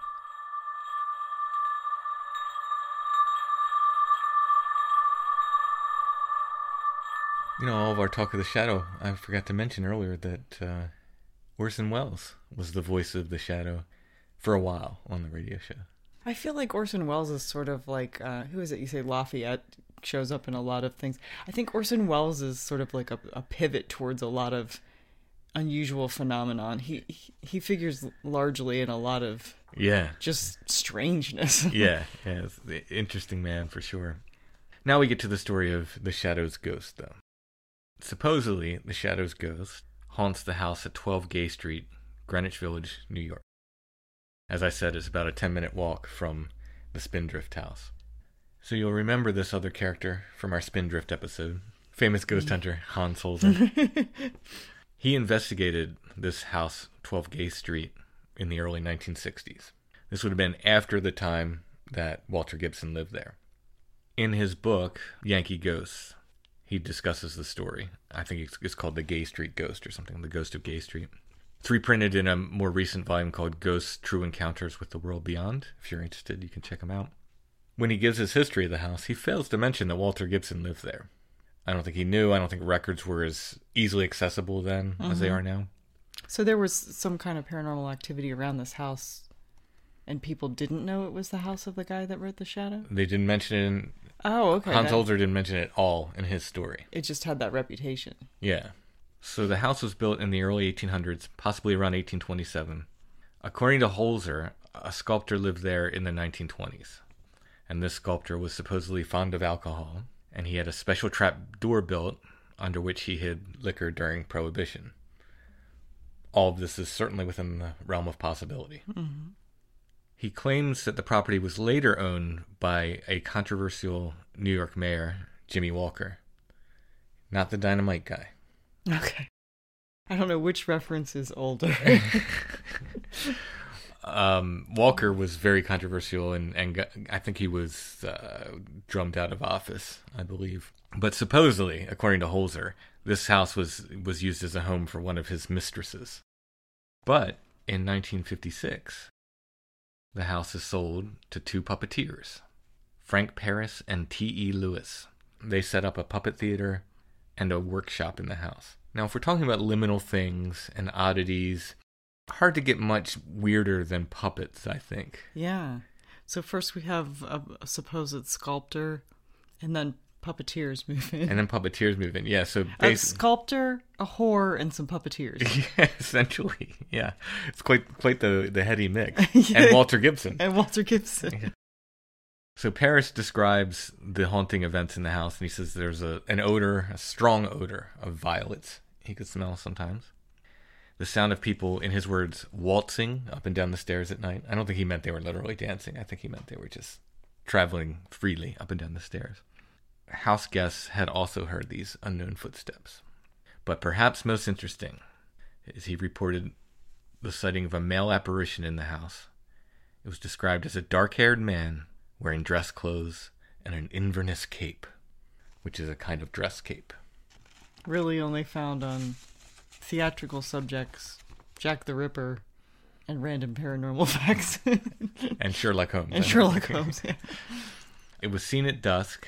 You know, all of our talk of the shadow, I forgot to mention earlier that Orson Welles was the voice of the shadow for a while on the radio show. I feel like Orson Welles is sort of like, who is it? You say Lafayette shows up in a lot of things. I think Orson Welles is sort of like a pivot towards a lot of unusual phenomenon. He figures largely in a lot of just strangeness. Yeah, it's an interesting man for sure. Now we get to the story of the Shadow's ghost, though. Supposedly, the Shadow's ghost haunts the house at 12 Gay Street, Greenwich Village, New York. As I said, it's about a 10-minute walk from the Spindrift house. So you'll remember this other character from our Spindrift episode, famous ghost hunter Hans Holzer. He investigated this house, 12 Gay Street, in the early 1960s. This would have been after the time that Walter Gibson lived there. In his book, Yankee Ghosts, he discusses the story. I think it's called The Gay Street Ghost or something, The Ghost of Gay Street. It's reprinted in a more recent volume called Ghosts, True Encounters with the World Beyond. If you're interested, you can check them out. When he gives his history of the house, he fails to mention that Walter Gibson lived there. I don't think he knew. I don't think records were as easily accessible then as they are now. So there was some kind of paranormal activity around this house, and people didn't know it was the house of the guy that wrote The Shadow? They didn't mention it in... Oh, okay. Hans Holzer didn't mention it at all in his story. It just had that reputation. Yeah. So the house was built in the early 1800s, possibly around 1827. According to Holzer, a sculptor lived there in the 1920s. And this sculptor was supposedly fond of alcohol, and he had a special trap door built under which he hid liquor during Prohibition. All of this is certainly within the realm of possibility. Mm-hmm. He claims that the property was later owned by a controversial New York mayor, Jimmy Walker. Not the dynamite guy. Okay. I don't know which reference is older. Walker was very controversial, and I think he was drummed out of office, I believe. But supposedly, according to Holzer, this house was used as a home for one of his mistresses. But in 1956... the house is sold to two puppeteers, Frank Paris and T.E. Lewis, they set up a puppet theater and a workshop in the house. Now, if we're talking about liminal things and oddities, hard to get much weirder than puppets, I think. Yeah. So first we have a supposed sculptor, and then puppeteers move in. Yeah, so a sculptor, a whore, and some puppeteers. Yeah, essentially, yeah. It's quite the heady mix. Yeah. And Walter Gibson. Yeah. So Paris describes the haunting events in the house, and he says there's an odor, a strong odor of violets he could smell sometimes. The sound of people, in his words, waltzing up and down the stairs at night. I don't think he meant they were literally dancing. I think he meant they were just traveling freely up and down the stairs. House guests had also heard these unknown footsteps. But perhaps most interesting is he reported the sighting of a male apparition in the house. It was described as a dark-haired man wearing dress clothes and an Inverness cape, which is a kind of dress cape. Really only found on theatrical subjects, Jack the Ripper, and random paranormal facts. And Sherlock Holmes. Yeah. It was seen at dusk.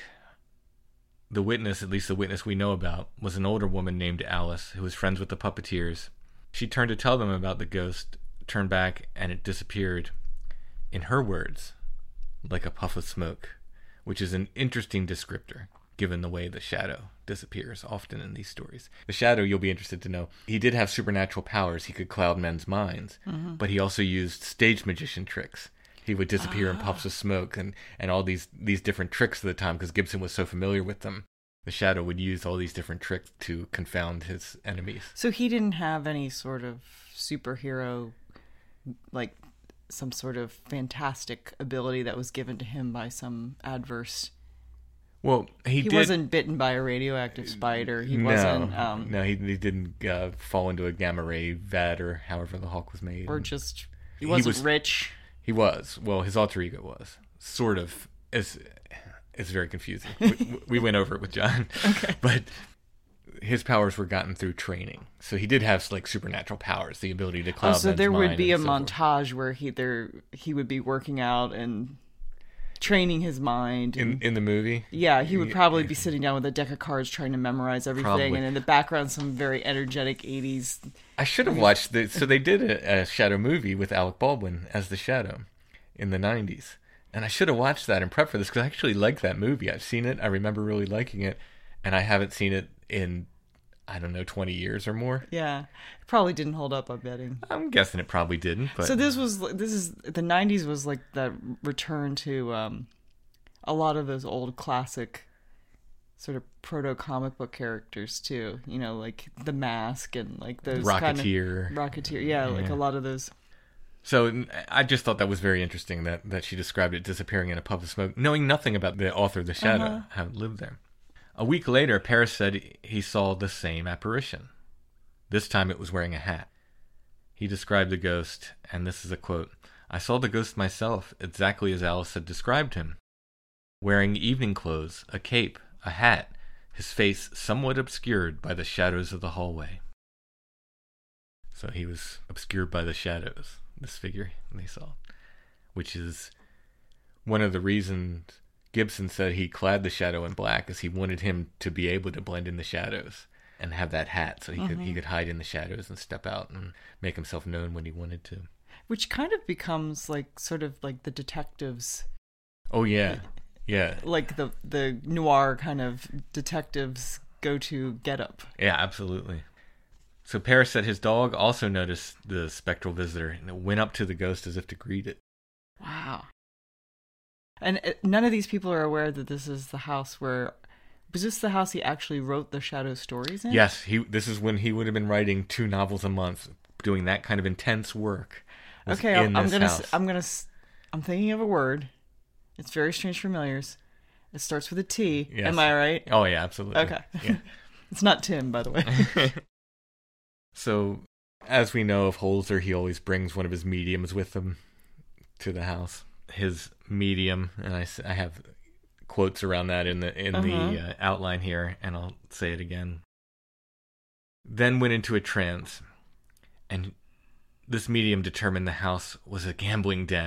The witness, at least the witness we know about, was an older woman named Alice, who was friends with the puppeteers. She turned to tell them about the ghost, turned back, and it disappeared, in her words, like a puff of smoke, which is an interesting descriptor, given the way the shadow disappears often in these stories. The shadow, you'll be interested to know, he did have supernatural powers. He could cloud men's minds, but he also used stage magician tricks. He would disappear in puffs of smoke and all these different tricks at the time, because Gibson was so familiar with them. The shadow would use all these different tricks to confound his enemies. So he didn't have any sort of superhero, like some sort of fantastic ability that was given to him by some adverse... Well, he wasn't bitten by a radioactive spider. He wasn't... No, he didn't fall into a gamma ray vat or however the Hulk was made. Or just... He wasn't rich. He was. Well, his alter ego was. Sort of. It's very confusing. We went over it with John. Okay. But his powers were gotten through training. So he did have like supernatural powers, the ability to cloud men's mind. So there would be a montage where he would be working out and training his mind. In the movie? Yeah, he would probably be sitting down with a deck of cards trying to memorize everything. Probably. And in the background, some very energetic 80s... I should have watched so they did a Shadow movie with Alec Baldwin as the Shadow in the 90s. And I should have watched that and prepped for this, because I actually like that movie. I've seen it. I remember really liking it. And I haven't seen it in, 20 years or more. Yeah. It probably didn't hold up, I'm betting. I'm guessing it probably didn't. But so the 90s was like that return to a lot of those old classic sort of proto comic book characters too, like The Mask and like those Rocketeer. Yeah, like a lot of those. So I just thought that was very interesting that she described it disappearing in a puff of smoke, knowing nothing about the author of The Shadow, how it lived there. A week later, Paris said he saw the same apparition. This time it was wearing a hat. He described the ghost, and this is a quote, "I saw the ghost myself, exactly as Alice had described him. Wearing evening clothes, a cape, a hat, his face somewhat obscured by the shadows of the hallway." So he was obscured by the shadows, this figure they saw, which is one of the reasons Gibson said he clad the shadow in black, is he wanted him to be able to blend in the shadows and have that hat so he could hide in the shadows and step out and make himself known when he wanted to. Which kind of becomes like sort of like the detectives. Oh yeah. Yeah. Like the noir kind of detectives go-to getup. Yeah, absolutely. So Paris said his dog also noticed the spectral visitor and went up to the ghost as if to greet it. Wow. And none of these people are aware that this is the house where... Was this the house he actually wrote the Shadow stories in? Yes. This is when he would have been writing 2 novels a month, doing that kind of intense work. Okay, I'm thinking of a word. It's very strange familiars. It starts with a T. Yes. Am I right? Oh, yeah, absolutely. Okay. Yeah. It's not Tim, by the way. So, as we know of Holzer, he always brings one of his mediums with him to the house. His medium, and I have quotes around that in the outline here, and I'll say it again. Then went into a trance, and this medium determined the house was a gambling den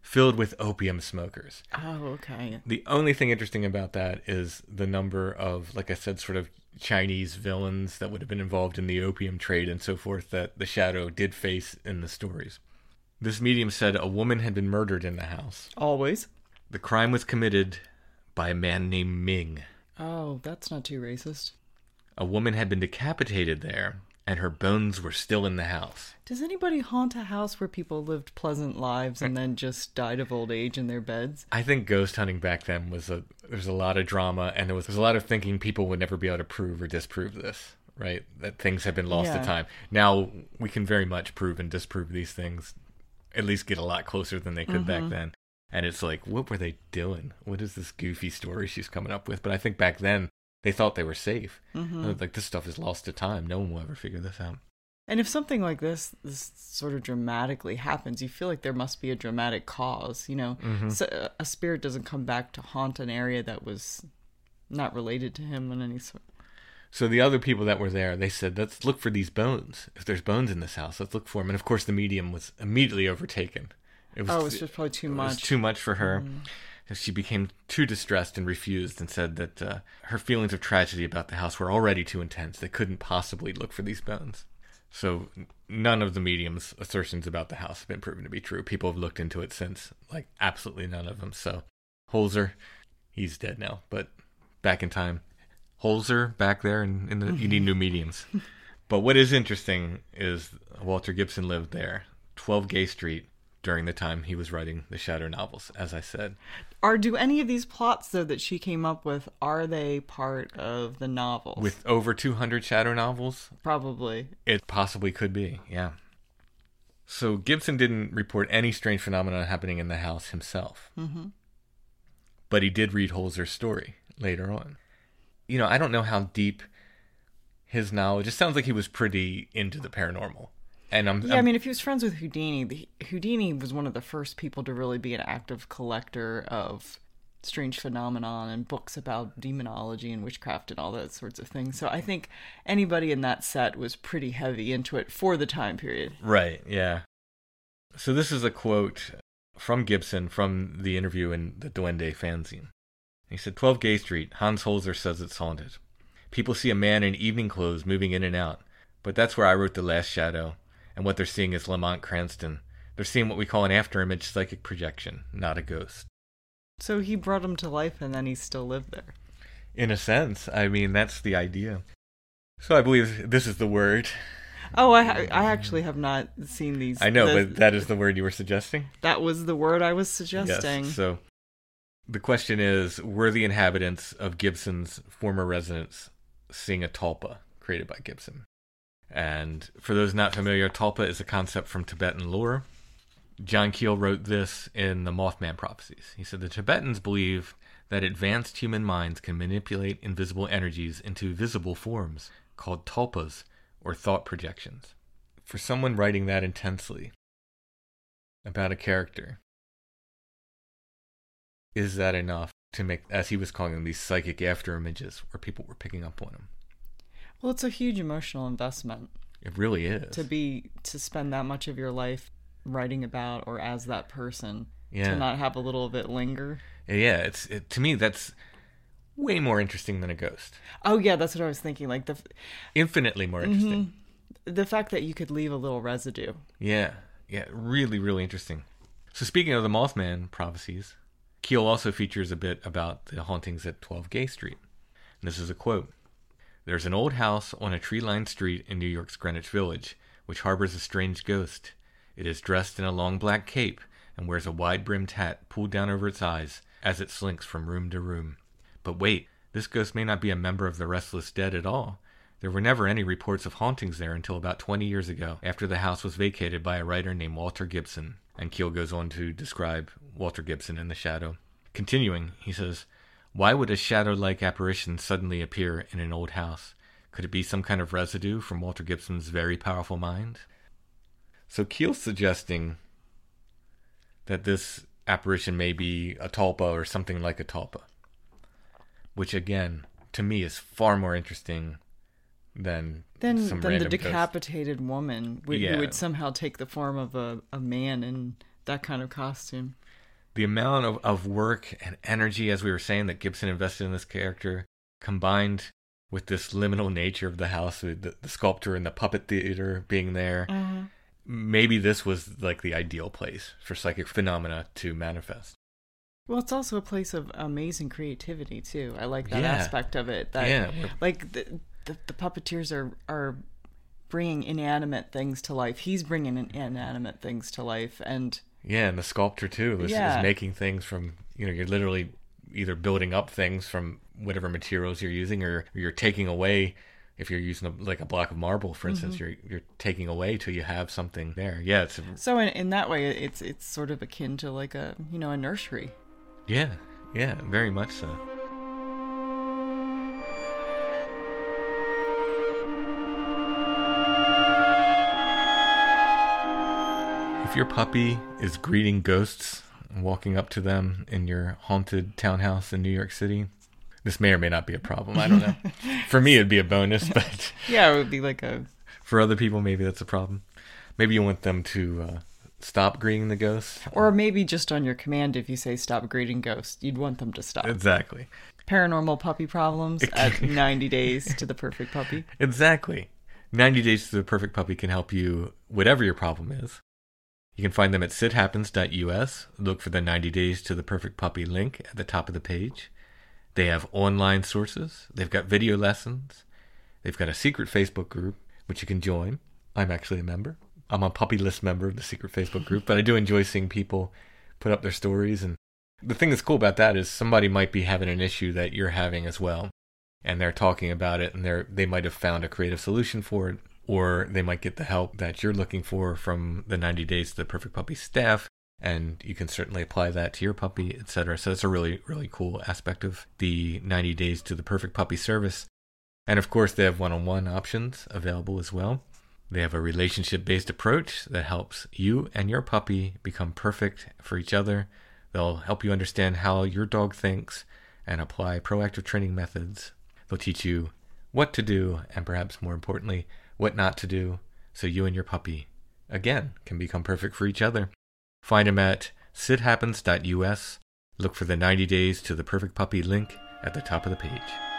filled with opium smokers. Oh, okay. The only thing interesting about that is the number of, like I said, sort of Chinese villains that would have been involved in the opium trade and so forth that the Shadow did face in the stories. This medium said a woman had been murdered in the house. Always. The crime was committed by a man named Ming. Oh, that's not too racist. A woman had been decapitated there, and her bones were still in the house. Does anybody haunt a house where people lived pleasant lives and then just died of old age in their beds? I think ghost hunting back then there's a lot of drama, and there's a lot of thinking people would never be able to prove or disprove this, right? That things have been lost to time. Now we can very much prove and disprove these things, at least get a lot closer than they could back then. And it's like, what were they doing? What is this goofy story she's coming up with? But I think back then, they thought they were safe. Like, this stuff is lost to time. No one will ever figure this out. And if something like this sort of dramatically happens, you feel like there must be a dramatic cause, you know? So a spirit doesn't come back to haunt an area that was not related to him in any sort. So the other people that were there, they said, let's look for these bones. If there's bones in this house, let's look for them. And of course, the medium was immediately overtaken. It was just probably too much. It was too much for her. She became too distressed and refused and said that her feelings of tragedy about the house were already too intense. They couldn't possibly look for these bones. So none of the medium's assertions about the house have been proven to be true. People have looked into it since, like absolutely none of them. So Holzer, he's dead now, but back in time, Holzer back there in the, you need new mediums. But what is interesting is Walter Gibson lived there, 12 Gay Street, during the time he was writing the Shadow novels, as I said. Do any of these plots, though, that she came up with, are they part of the novels? With over 200 Shadow novels? Probably. It possibly could be, yeah. So Gibson didn't report any strange phenomena happening in the house himself. But he did read Holzer's story later on. You know, I don't know how deep his knowledge... It sounds like he was pretty into the paranormal. And I mean, if he was friends with Houdini, Houdini was one of the first people to really be an active collector of strange phenomenon and books about demonology and witchcraft and all that sorts of things. So I think anybody in that set was pretty heavy into it for the time period. Right, yeah. So this is a quote from Gibson from the interview in the Duende fanzine. He said, 12 Gay Street, Hans Holzer says it's haunted. People see a man in evening clothes moving in and out. But that's where I wrote The Last Shadow. And what they're seeing is Lamont Cranston. They're seeing what we call an afterimage psychic projection, not a ghost. So he brought him to life and then he still lived there. In a sense. I mean, that's the idea. So I believe this is the word. Oh, I actually have not seen these. I know, but that is the word you were suggesting? That was the word I was suggesting. Yes, so the question is, were the inhabitants of Gibson's former residence seeing a tulpa created by Gibson? And for those not familiar, tulpa is a concept from Tibetan lore. John Keel wrote this in the Mothman Prophecies. He said, the Tibetans believe that advanced human minds can manipulate invisible energies into visible forms, called tulpas, or thought projections. For someone writing that intensely about a character, is that enough to make, as he was calling them, these psychic afterimages where people were picking up on him? Well, it's a huge emotional investment. It really is. To spend that much of your life writing about or as that person, yeah. To not have a little of it linger. Yeah, to me that's way more interesting than a ghost. Oh yeah, that's what I was thinking. Like infinitely more interesting. The fact that you could leave a little residue. Yeah, really, really interesting. So speaking of the Mothman Prophecies, Keel also features a bit about the hauntings at 12 Gay Street. And this is a quote. There's an old house on a tree-lined street in New York's Greenwich Village, which harbors a strange ghost. It is dressed in a long black cape and wears a wide-brimmed hat pulled down over its eyes as it slinks from room to room. But wait, this ghost may not be a member of the Restless Dead at all. There were never any reports of hauntings there until about 20 years ago, after the house was vacated by a writer named Walter Gibson. And Keel goes on to describe Walter Gibson in The Shadow. Continuing, he says, why would a shadow-like apparition suddenly appear in an old house? Could it be some kind of residue from Walter Gibson's very powerful mind? So Keel's suggesting that this apparition may be a tulpa or something like a tulpa, which again, to me, is far more interesting than the decapitated woman who would somehow take the form of a man in that kind of costume. The amount of work and energy, as we were saying, that Gibson invested in this character, combined with this liminal nature of the house, with the sculptor and the puppet theater being there, maybe this was like the ideal place for psychic phenomena to manifest. Well, it's also a place of amazing creativity too. I like that aspect of it. That, like the puppeteers are bringing inanimate things to life. He's bringing inanimate things to life, and the sculptor too is making things from, you're literally either building up things from whatever materials you're using, or you're taking away. If you're using a block of marble, for instance, you're taking away till you have something there. Yeah, so in that way, it's sort of akin to like a nursery. Yeah, very much so. If your puppy is greeting ghosts and walking up to them in your haunted townhouse in New York City, this may or may not be a problem. I don't know. For me, it'd be a bonus, but it would be like for other people, maybe that's a problem. Maybe you want them to stop greeting the ghosts, or maybe just on your command, if you say stop greeting ghosts, you'd want them to stop. Exactly. Paranormal puppy problems at 90 days to the perfect puppy. Exactly. 90 Days to the Perfect Puppy can help you, whatever your problem is. You can find them at sithappens.us. Look for the 90 Days to the Perfect Puppy link at the top of the page. They have online sources. They've got video lessons. They've got a secret Facebook group, which you can join. I'm actually a member. I'm a puppy list member of the secret Facebook group, but I do enjoy seeing people put up their stories. And the thing that's cool about that is somebody might be having an issue that you're having as well, and they're talking about it, and they might have found a creative solution for it, or they might get the help that you're looking for from the 90 Days to the Perfect Puppy staff, and you can certainly apply that to your puppy, etc. So it's a really, really cool aspect of the 90 Days to the Perfect Puppy service. And of course, they have one-on-one options available as well. They have a relationship-based approach that helps you and your puppy become perfect for each other. They'll help you understand how your dog thinks and apply proactive training methods. They'll teach you what to do, and perhaps more importantly, what not to do, so you and your puppy, again, can become perfect for each other. Find them at sithappens.us. Look for the 90 Days to the Perfect Puppy link at the top of the page.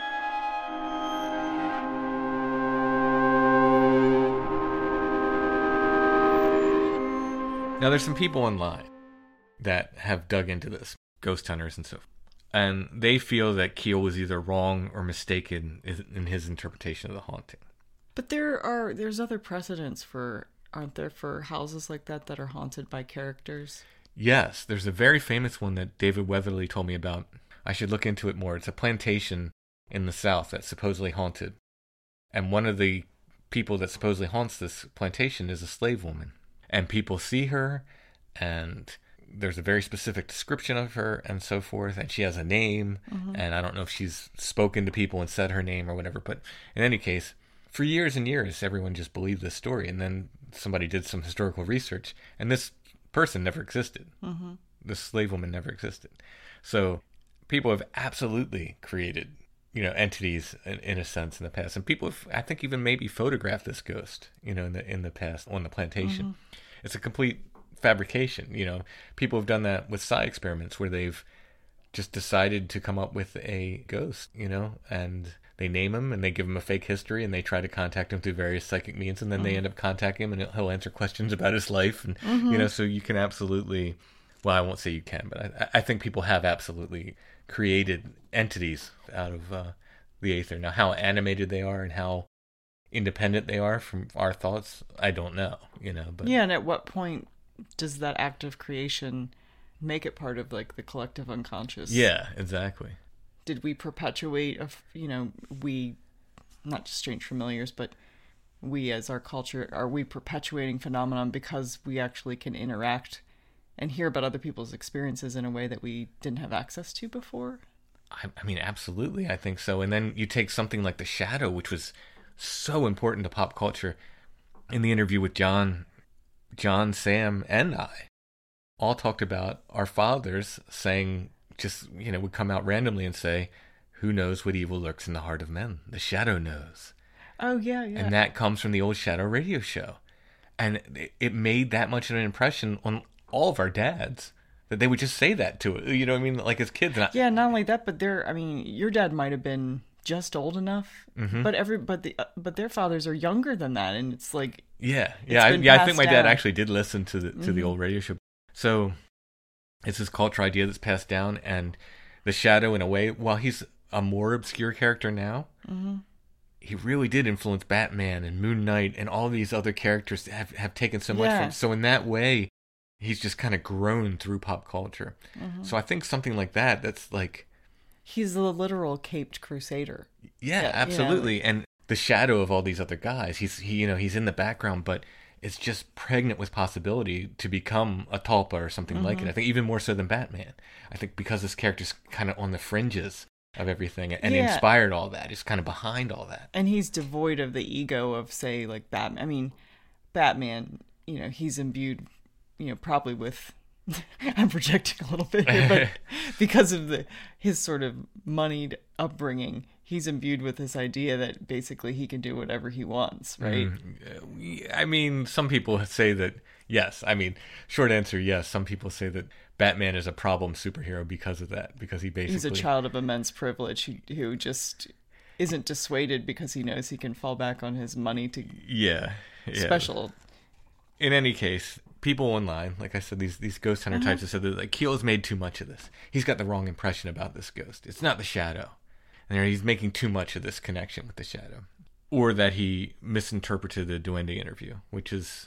Now, there's some people online that have dug into this, ghost hunters and so forth, and they feel that Keel was either wrong or mistaken in his interpretation of the haunting. But there's other precedents aren't there, for houses like that are haunted by characters? Yes, there's a very famous one that David Weatherly told me about. I should look into it more. It's a plantation in the South that's supposedly haunted, and one of the people that supposedly haunts this plantation is a slave woman. And people see her, and there's a very specific description of her and so forth, and she has a name, and I don't know if she's spoken to people and said her name or whatever, but in any case, for years and years, everyone just believed this story, and then somebody did some historical research, and this person never existed. This slave woman never existed. So people have absolutely created, entities in a sense in the past, and people have, I think, even maybe photographed this ghost, in the past on the plantation. It's a complete fabrication. People have done that with psi experiments where they've just decided to come up with a ghost, and they name him and they give him a fake history and they try to contact him through various psychic means, and then they end up contacting him and he'll answer questions about his life, and so you can absolutely, well, I won't say you can, but I think people have absolutely created entities out of the aether. Now, how animated they are and how independent they are from our thoughts, I don't know, but yeah. And at what point does that act of creation make it part of like the collective unconscious? Yeah, exactly. Did we perpetuate we, not just strange familiars, but we as our culture, are we perpetuating phenomenon because we actually can interact and hear about other people's experiences in a way that we didn't have access to before? I mean, absolutely, I think so. And then you take something like The Shadow, which was so important to pop culture. In the interview with John, Sam, and I all talked about our fathers saying, just, would come out randomly and say, who knows what evil lurks in the heart of men? The Shadow knows. Oh, yeah. And that comes from the old Shadow radio show. And it made that much of an impression on all of our dads that they would just say that to it. You know what I mean? Like as kids. Yeah, not only that, but your dad might have been just old enough, but their fathers are younger than that, and it's like I think my dad actually did listen to the old radio show. So it's this culture idea that's passed down, and the Shadow, in a way, while he's a more obscure character now, he really did influence Batman and Moon Knight and all these other characters that have taken so much from. So in that way, he's just kind of grown through pop culture. So I think something like that's like, he's the literal caped crusader. Yeah, absolutely. And the Shadow of all these other guys, he's in the background, but it's just pregnant with possibility to become a Tulpa or something like it. I think even more so than Batman. I think because this character's kind of on the fringes of everything and inspired all that. He's kind of behind all that. And he's devoid of the ego of, say, like Batman. I mean, Batman, he's imbued, probably with... I'm projecting a little bit here, but because of his sort of moneyed upbringing, he's imbued with this idea that basically he can do whatever he wants, right? I mean, some people say that, yes. I mean, short answer, yes. Some people say that Batman is a problem superhero because of that, because he's a child of immense privilege who just isn't dissuaded because he knows he can fall back on his money to special. In any case, people online, like I said, these ghost hunter types have said that Keel's made too much of this. He's got the wrong impression about this ghost. It's not the Shadow. And he's making too much of this connection with the Shadow. Or that he misinterpreted the Duende interview, which is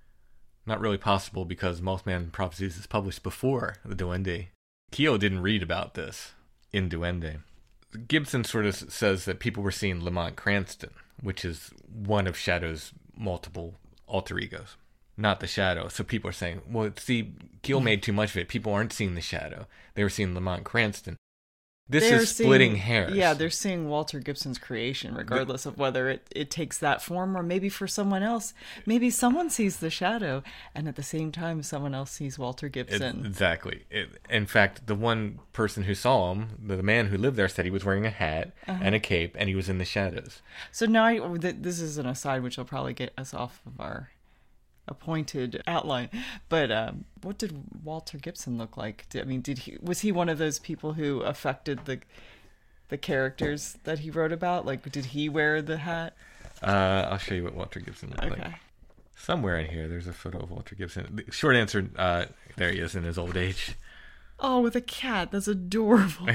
not really possible because Mothman Prophecies is published before the Duende. Keel didn't read about this in Duende. Gibson sort of says that people were seeing Lamont Cranston, which is one of Shadow's multiple alter egos. Not the Shadow. So people are saying, well, see, Keel made too much of it. People aren't seeing the Shadow. They were seeing Lamont Cranston. They're splitting hairs. Yeah, they're seeing Walter Gibson's creation, regardless of whether it takes that form or maybe for someone else. Maybe someone sees the Shadow, and at the same time, someone else sees Walter Gibson. Exactly. In fact, the one person who saw him, the man who lived there, said he was wearing a hat and a cape, and he was in the shadows. So now, this is an aside, which will probably get us off of our appointed outline, but what did Walter Gibson look like? Was he one of those people who affected the characters that he wrote about? Like, did he wear the hat? I'll show you what Walter Gibson looked like. Somewhere in here, there's a photo of Walter Gibson. The short answer, there he is in his old age. Oh, with a cat. That's adorable.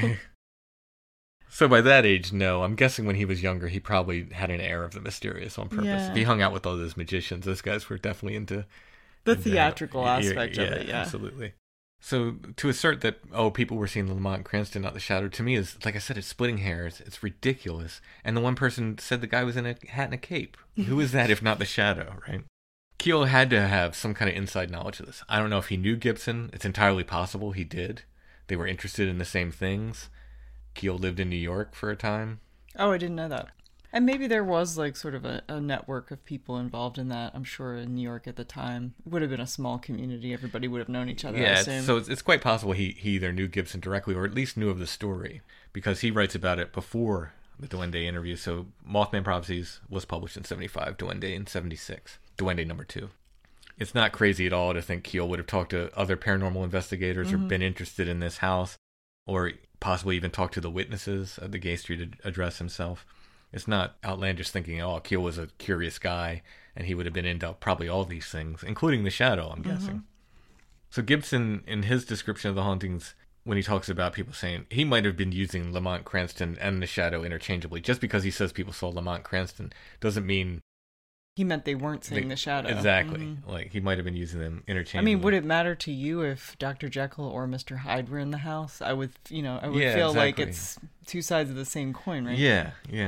So by that age, no. I'm guessing when he was younger, he probably had an air of the mysterious on purpose. Yeah. If he hung out with all those magicians, those guys were definitely into the theatrical aspect of it. Yeah, absolutely. So to assert that, people were seeing Lamont Cranston, not the Shadow, to me is, like I said, it's splitting hairs. It's ridiculous. And the one person said the guy was in a hat and a cape. Who is that if not the Shadow, right? Keel had to have some kind of inside knowledge of this. I don't know if he knew Gibson. It's entirely possible he did. They were interested in the same things. Keel lived in New York for a time. Oh, I didn't know that. And maybe there was like sort of a network of people involved in that. I'm sure in New York at the time. It would have been a small community. Everybody would have known each other. Yeah, so it's quite possible he either knew Gibson directly or at least knew of the story, because he writes about it before the Duende interview. So Mothman Prophecies was published in 75, Duende in 76. Duende number 2. It's not crazy at all to think Keel would have talked to other paranormal investigators or been interested in this house, or possibly even talked to the witnesses at the Gay Street address himself. It's not outlandish thinking, Keel was a curious guy, and he would have been into probably all these things, including the Shadow, I'm guessing. So Gibson, in his description of the hauntings, when he talks about people saying, he might have been using Lamont Cranston and the Shadow interchangeably. Just because he says people saw Lamont Cranston doesn't mean... He meant they weren't seeing the Shadow. Exactly. Like, he might have been using them interchangeably. I mean, would it matter to you if Dr. Jekyll or Mr. Hyde were in the house? I would feel like it's two sides of the same coin, right? Yeah.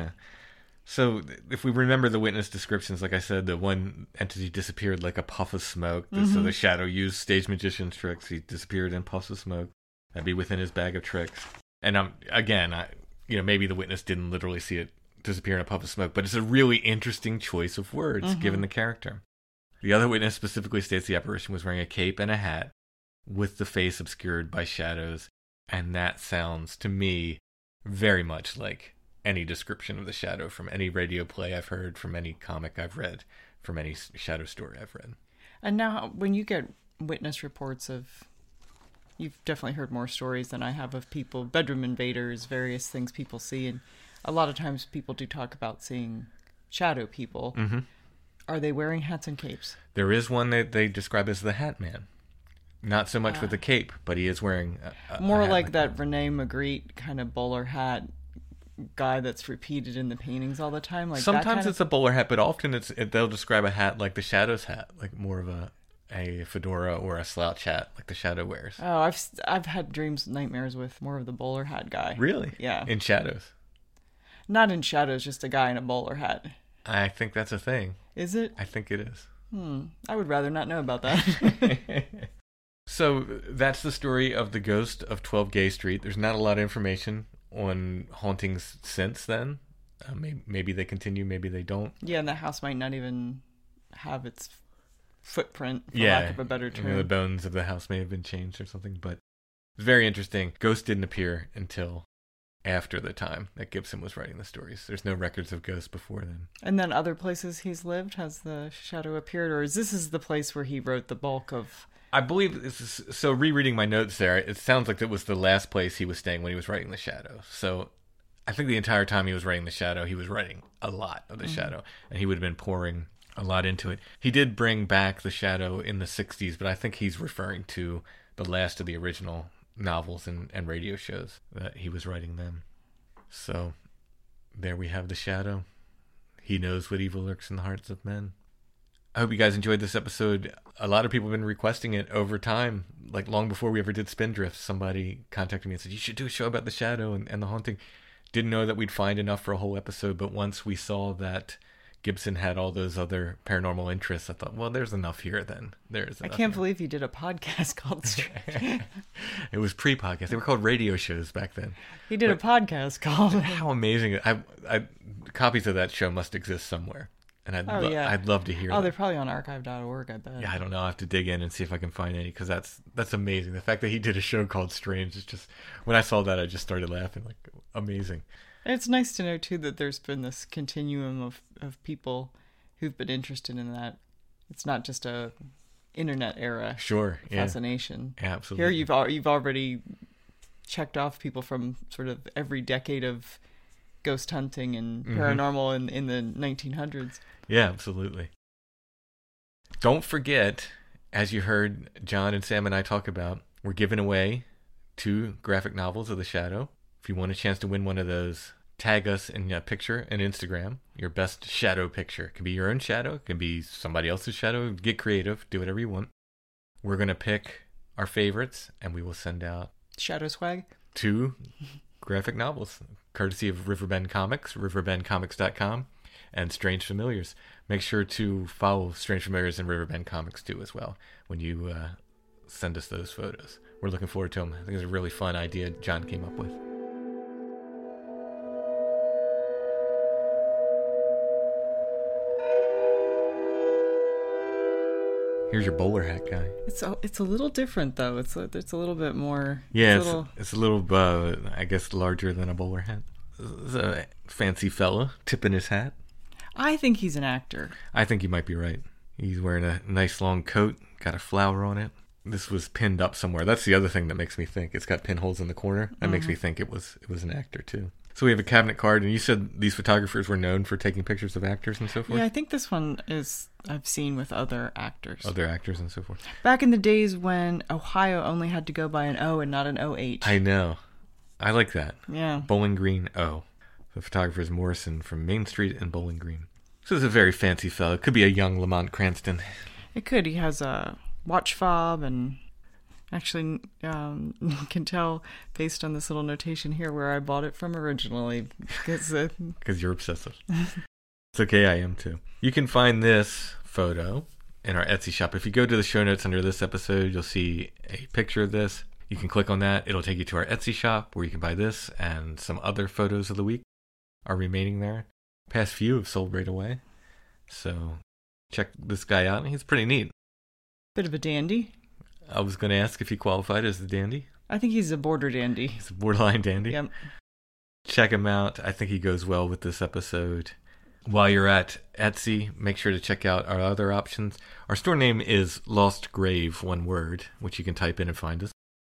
So, if we remember the witness descriptions, like I said, the one entity disappeared like a puff of smoke. So the Shadow used stage magician's tricks. He disappeared in puffs of smoke. That'd be within his bag of tricks. And maybe the witness didn't literally see it disappear in a puff of smoke, but it's a really interesting choice of words given the character. The other witness specifically states the apparition was wearing a cape and a hat with the face obscured by shadows, and that sounds to me very much like any description of the Shadow from any radio play I've heard, from any comic I've read, from any Shadow story I've read. And now when you get witness reports of you've definitely heard more stories than I have of people, bedroom invaders, various things people see. And a lot of times people do talk about seeing shadow people. Mm-hmm. Are they wearing hats and capes? There is one that they describe as the Hat Man. Not so much with the cape, but he is wearing a more hat like that Rene Magritte kind of bowler hat guy that's repeated in the paintings all the time. Like sometimes it's a bowler hat, but often they'll describe a hat like the Shadow's hat, like more of a fedora or a slouch hat like the Shadow wears. Oh, I've had dreams, nightmares with more of the bowler hat guy. Really? Yeah. In Shadows? Not in Shadows, just a guy in a bowler hat. I think that's a thing. Is it? I think it is. I would rather not know about that. So that's the story of the ghost of 12 Gay Street. There's not a lot of information on hauntings since then. Maybe they continue, maybe they don't. Yeah, and the house might not even have its footprint, for lack of a better term. The bones of the house may have been changed or something, but it's very interesting. Ghost didn't appear until after the time that Gibson was writing the stories. There's no records of ghosts before then. And then other places he's lived, has the shadow appeared, or is this the place where he wrote the bulk of... I believe this is, so rereading my notes there, it sounds like it was the last place he was staying when he was writing The Shadow. So I think the entire time he was writing The Shadow, he was writing a lot of The Shadow, and he would have been pouring a lot into it. He did bring back The Shadow in the 60s, but I think he's referring to the last of the original novels and radio shows that he was writing then. So there we have The Shadow. He knows what evil lurks in the hearts of men. I hope you guys enjoyed this episode. A lot of people have been requesting it over time, like long before we ever did Spindrift. Somebody contacted me and said, you should do a show about The Shadow and the haunting. Didn't know that we'd find enough for a whole episode, but once we saw that Gibson had all those other paranormal interests, I thought, well, there's enough here then. I can't believe you did a podcast called Strange. It was pre-podcast. They were called radio shows back then. He did a podcast called... How amazing. Copies of that show must exist somewhere. And I'd love to hear them. Oh, they're probably on archive.org, I bet. Yeah, I don't know. I'll have to dig in and see if I can find any, because that's amazing. The fact that he did a show called Strange is just... When I saw that, I just started laughing. Like, amazing. And it's nice to know, too, that there's been this continuum of people who've been interested in that. It's not just a internet era fascination. Yeah, absolutely. Here you've already checked off people from sort of every decade of ghost hunting and paranormal in the 1900s. Yeah, absolutely. Don't forget, as you heard John and Sam and I talk about, we're giving away 2 graphic novels of The Shadow. If you want a chance to win one of those, tag us in a picture on Instagram, your best shadow picture. It can be your own shadow, it can be somebody else's shadow. Get creative, do whatever you want. We're going to pick our favorites, and we will send out Shadow swag? 2 graphic novels, courtesy of Riverbend Comics, riverbendcomics.com, and Strange Familiars. Make sure to follow Strange Familiars and Riverbend Comics too as well when you send us those photos. We're looking forward to them. I think it's a really fun idea John came up with. Here's your bowler hat guy. It's a little different though. It's a little bit more. Yeah, it's a little I guess larger than a bowler hat. It's a fancy fella tipping his hat. I think he's an actor. I think you might be right. He's wearing a nice long coat, got a flower on it. This was pinned up somewhere. That's the other thing that makes me think. It's got pinholes in the corner. That makes me think it was an actor too. So we have a cabinet card, and you said these photographers were known for taking pictures of actors and so forth? Yeah, I think this one I've seen with other actors. Other actors and so forth. Back in the days when Ohio only had to go by an O and not an OH. I know. I like that. Yeah. Bowling Green O. The photographer is Morrison from Main Street and Bowling Green. So this is a very fancy fellow. It could be a young Lamont Cranston. It could. He has a watch fob and... Actually, you can tell based on this little notation here where I bought it from originally. Because you're obsessive. It's okay, I am too. You can find this photo in our Etsy shop. If you go to the show notes under this episode, you'll see a picture of this. You can click on that. It'll take you to our Etsy shop where you can buy this and some other photos of the week are remaining there. Past few have sold right away. So check this guy out. He's pretty neat. Bit of a dandy. I was going to ask if he qualified as the dandy. I think he's a border dandy. He's a borderline dandy? Yep. Check him out. I think he goes well with this episode. While you're at Etsy, make sure to check out our other options. Our store name is Lost Grave, one word, which you can type in and find us.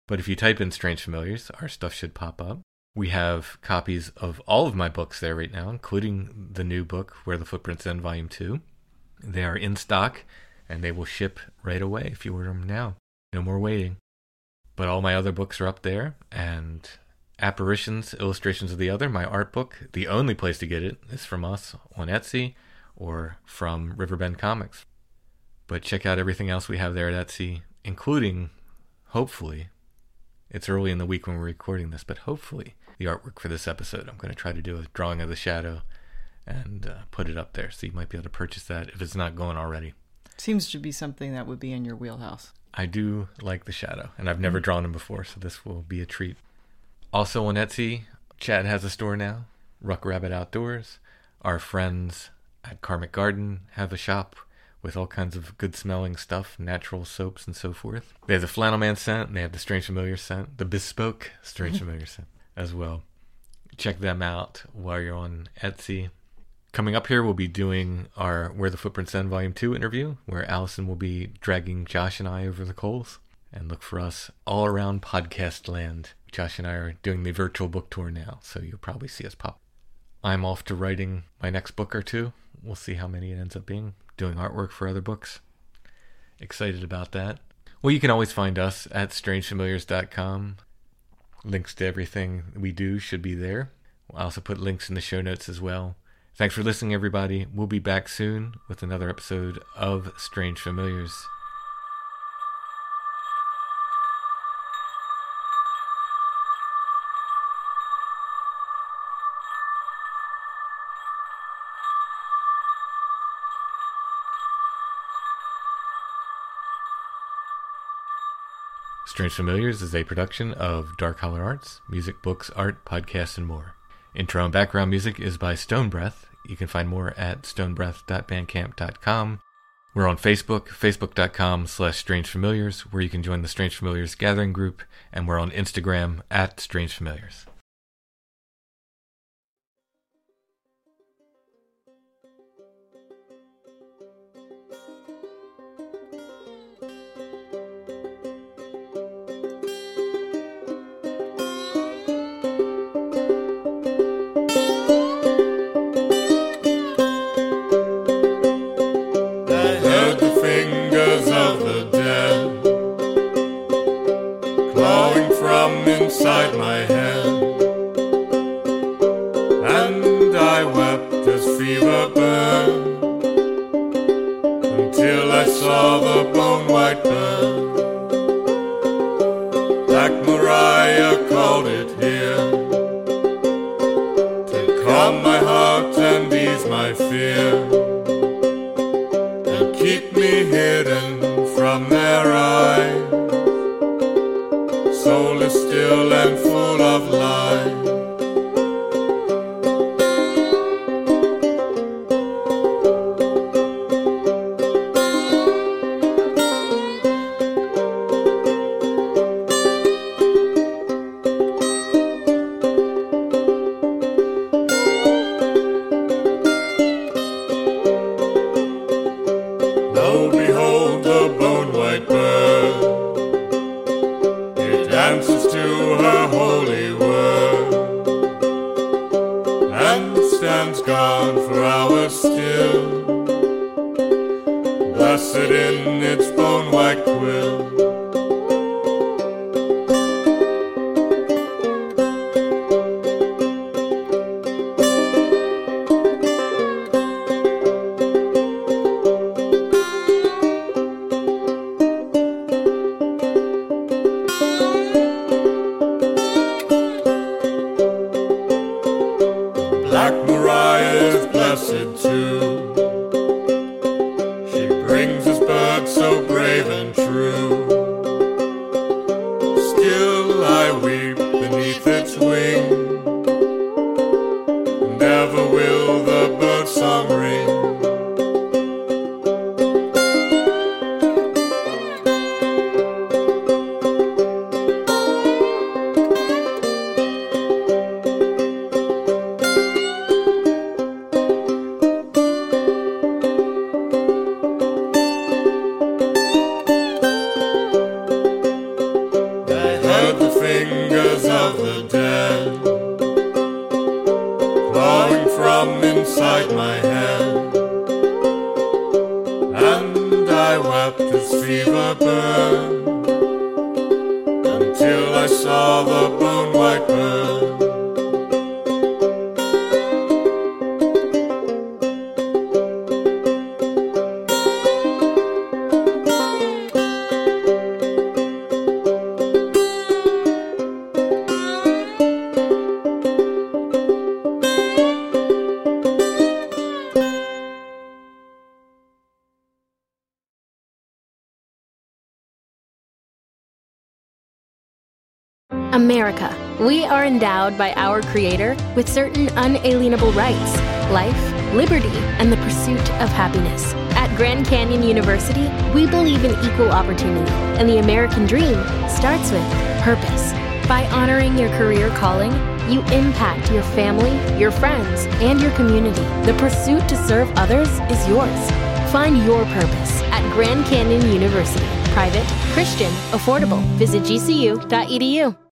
But if you type in Strange Familiars, our stuff should pop up. We have copies of all of my books there right now, including the new book, Where the Footprints End, Volume 2. They are in stock, and they will ship right away if you order them now. No more waiting. But all my other books are up there, and Apparitions, Illustrations of the Other, my art book, the only place to get it is from us on Etsy or from Riverbend Comics. But check out everything else we have there at Etsy, including, hopefully, it's early in the week when we're recording this, but hopefully the artwork for this episode. I'm going to try to do a drawing of the shadow and put it up there, so you might be able to purchase that if it's not going already. Seems to be something that would be in your wheelhouse. I do like the shadow, and I've never drawn him before, so this will be a treat. Also on Etsy, Chad has a store now, Ruck Rabbit Outdoors. Our friends at Karmic Garden have a shop with all kinds of good-smelling stuff, natural soaps and so forth. They have the Flannel Man scent, and they have the Strange Familiar scent, the bespoke Strange Familiar scent as well. Check them out while you're on Etsy. Coming up here, we'll be doing our Where the Footprints End Volume 2 interview, where Allison will be dragging Josh and I over the coals. And look for us all around podcast land. Josh and I are doing the virtual book tour now, so you'll probably see us pop. I'm off to writing my next book or two. We'll see how many it ends up being. Doing artwork for other books. Excited about that. Well, you can always find us at strangefamiliars.com. Links to everything we do should be there. We'll also put links in the show notes as well. Thanks for listening, everybody. We'll be back soon with another episode of Strange Familiars. Strange Familiars is a production of Dark Holler Arts, music, books, art, podcasts, and more. Intro and background music is by Stone Breath. You can find more at stonebreath.bandcamp.com. We're on Facebook, facebook.com/strangefamiliars, where you can join the Strange Familiars gathering group, and we're on Instagram at Strange Familiars. Inside my head, and I wept as fever burned, until I saw the bone white bird. Black Maria called it here, to calm my heart and ease my fear, and keep me hidden from their eyes. Soul is still and full of life. inside my head, and I wept as fever burned, until I saw the bone white bird. America. We are endowed by our Creator with certain unalienable rights: life, liberty, and the pursuit of happiness. At Grand Canyon University, we believe in equal opportunity, and the American dream starts with purpose. By honoring your career calling, you impact your family, your friends, and your community. The pursuit to serve others is yours. Find your purpose at Grand Canyon University. Private, Christian, affordable. Visit gcu.edu.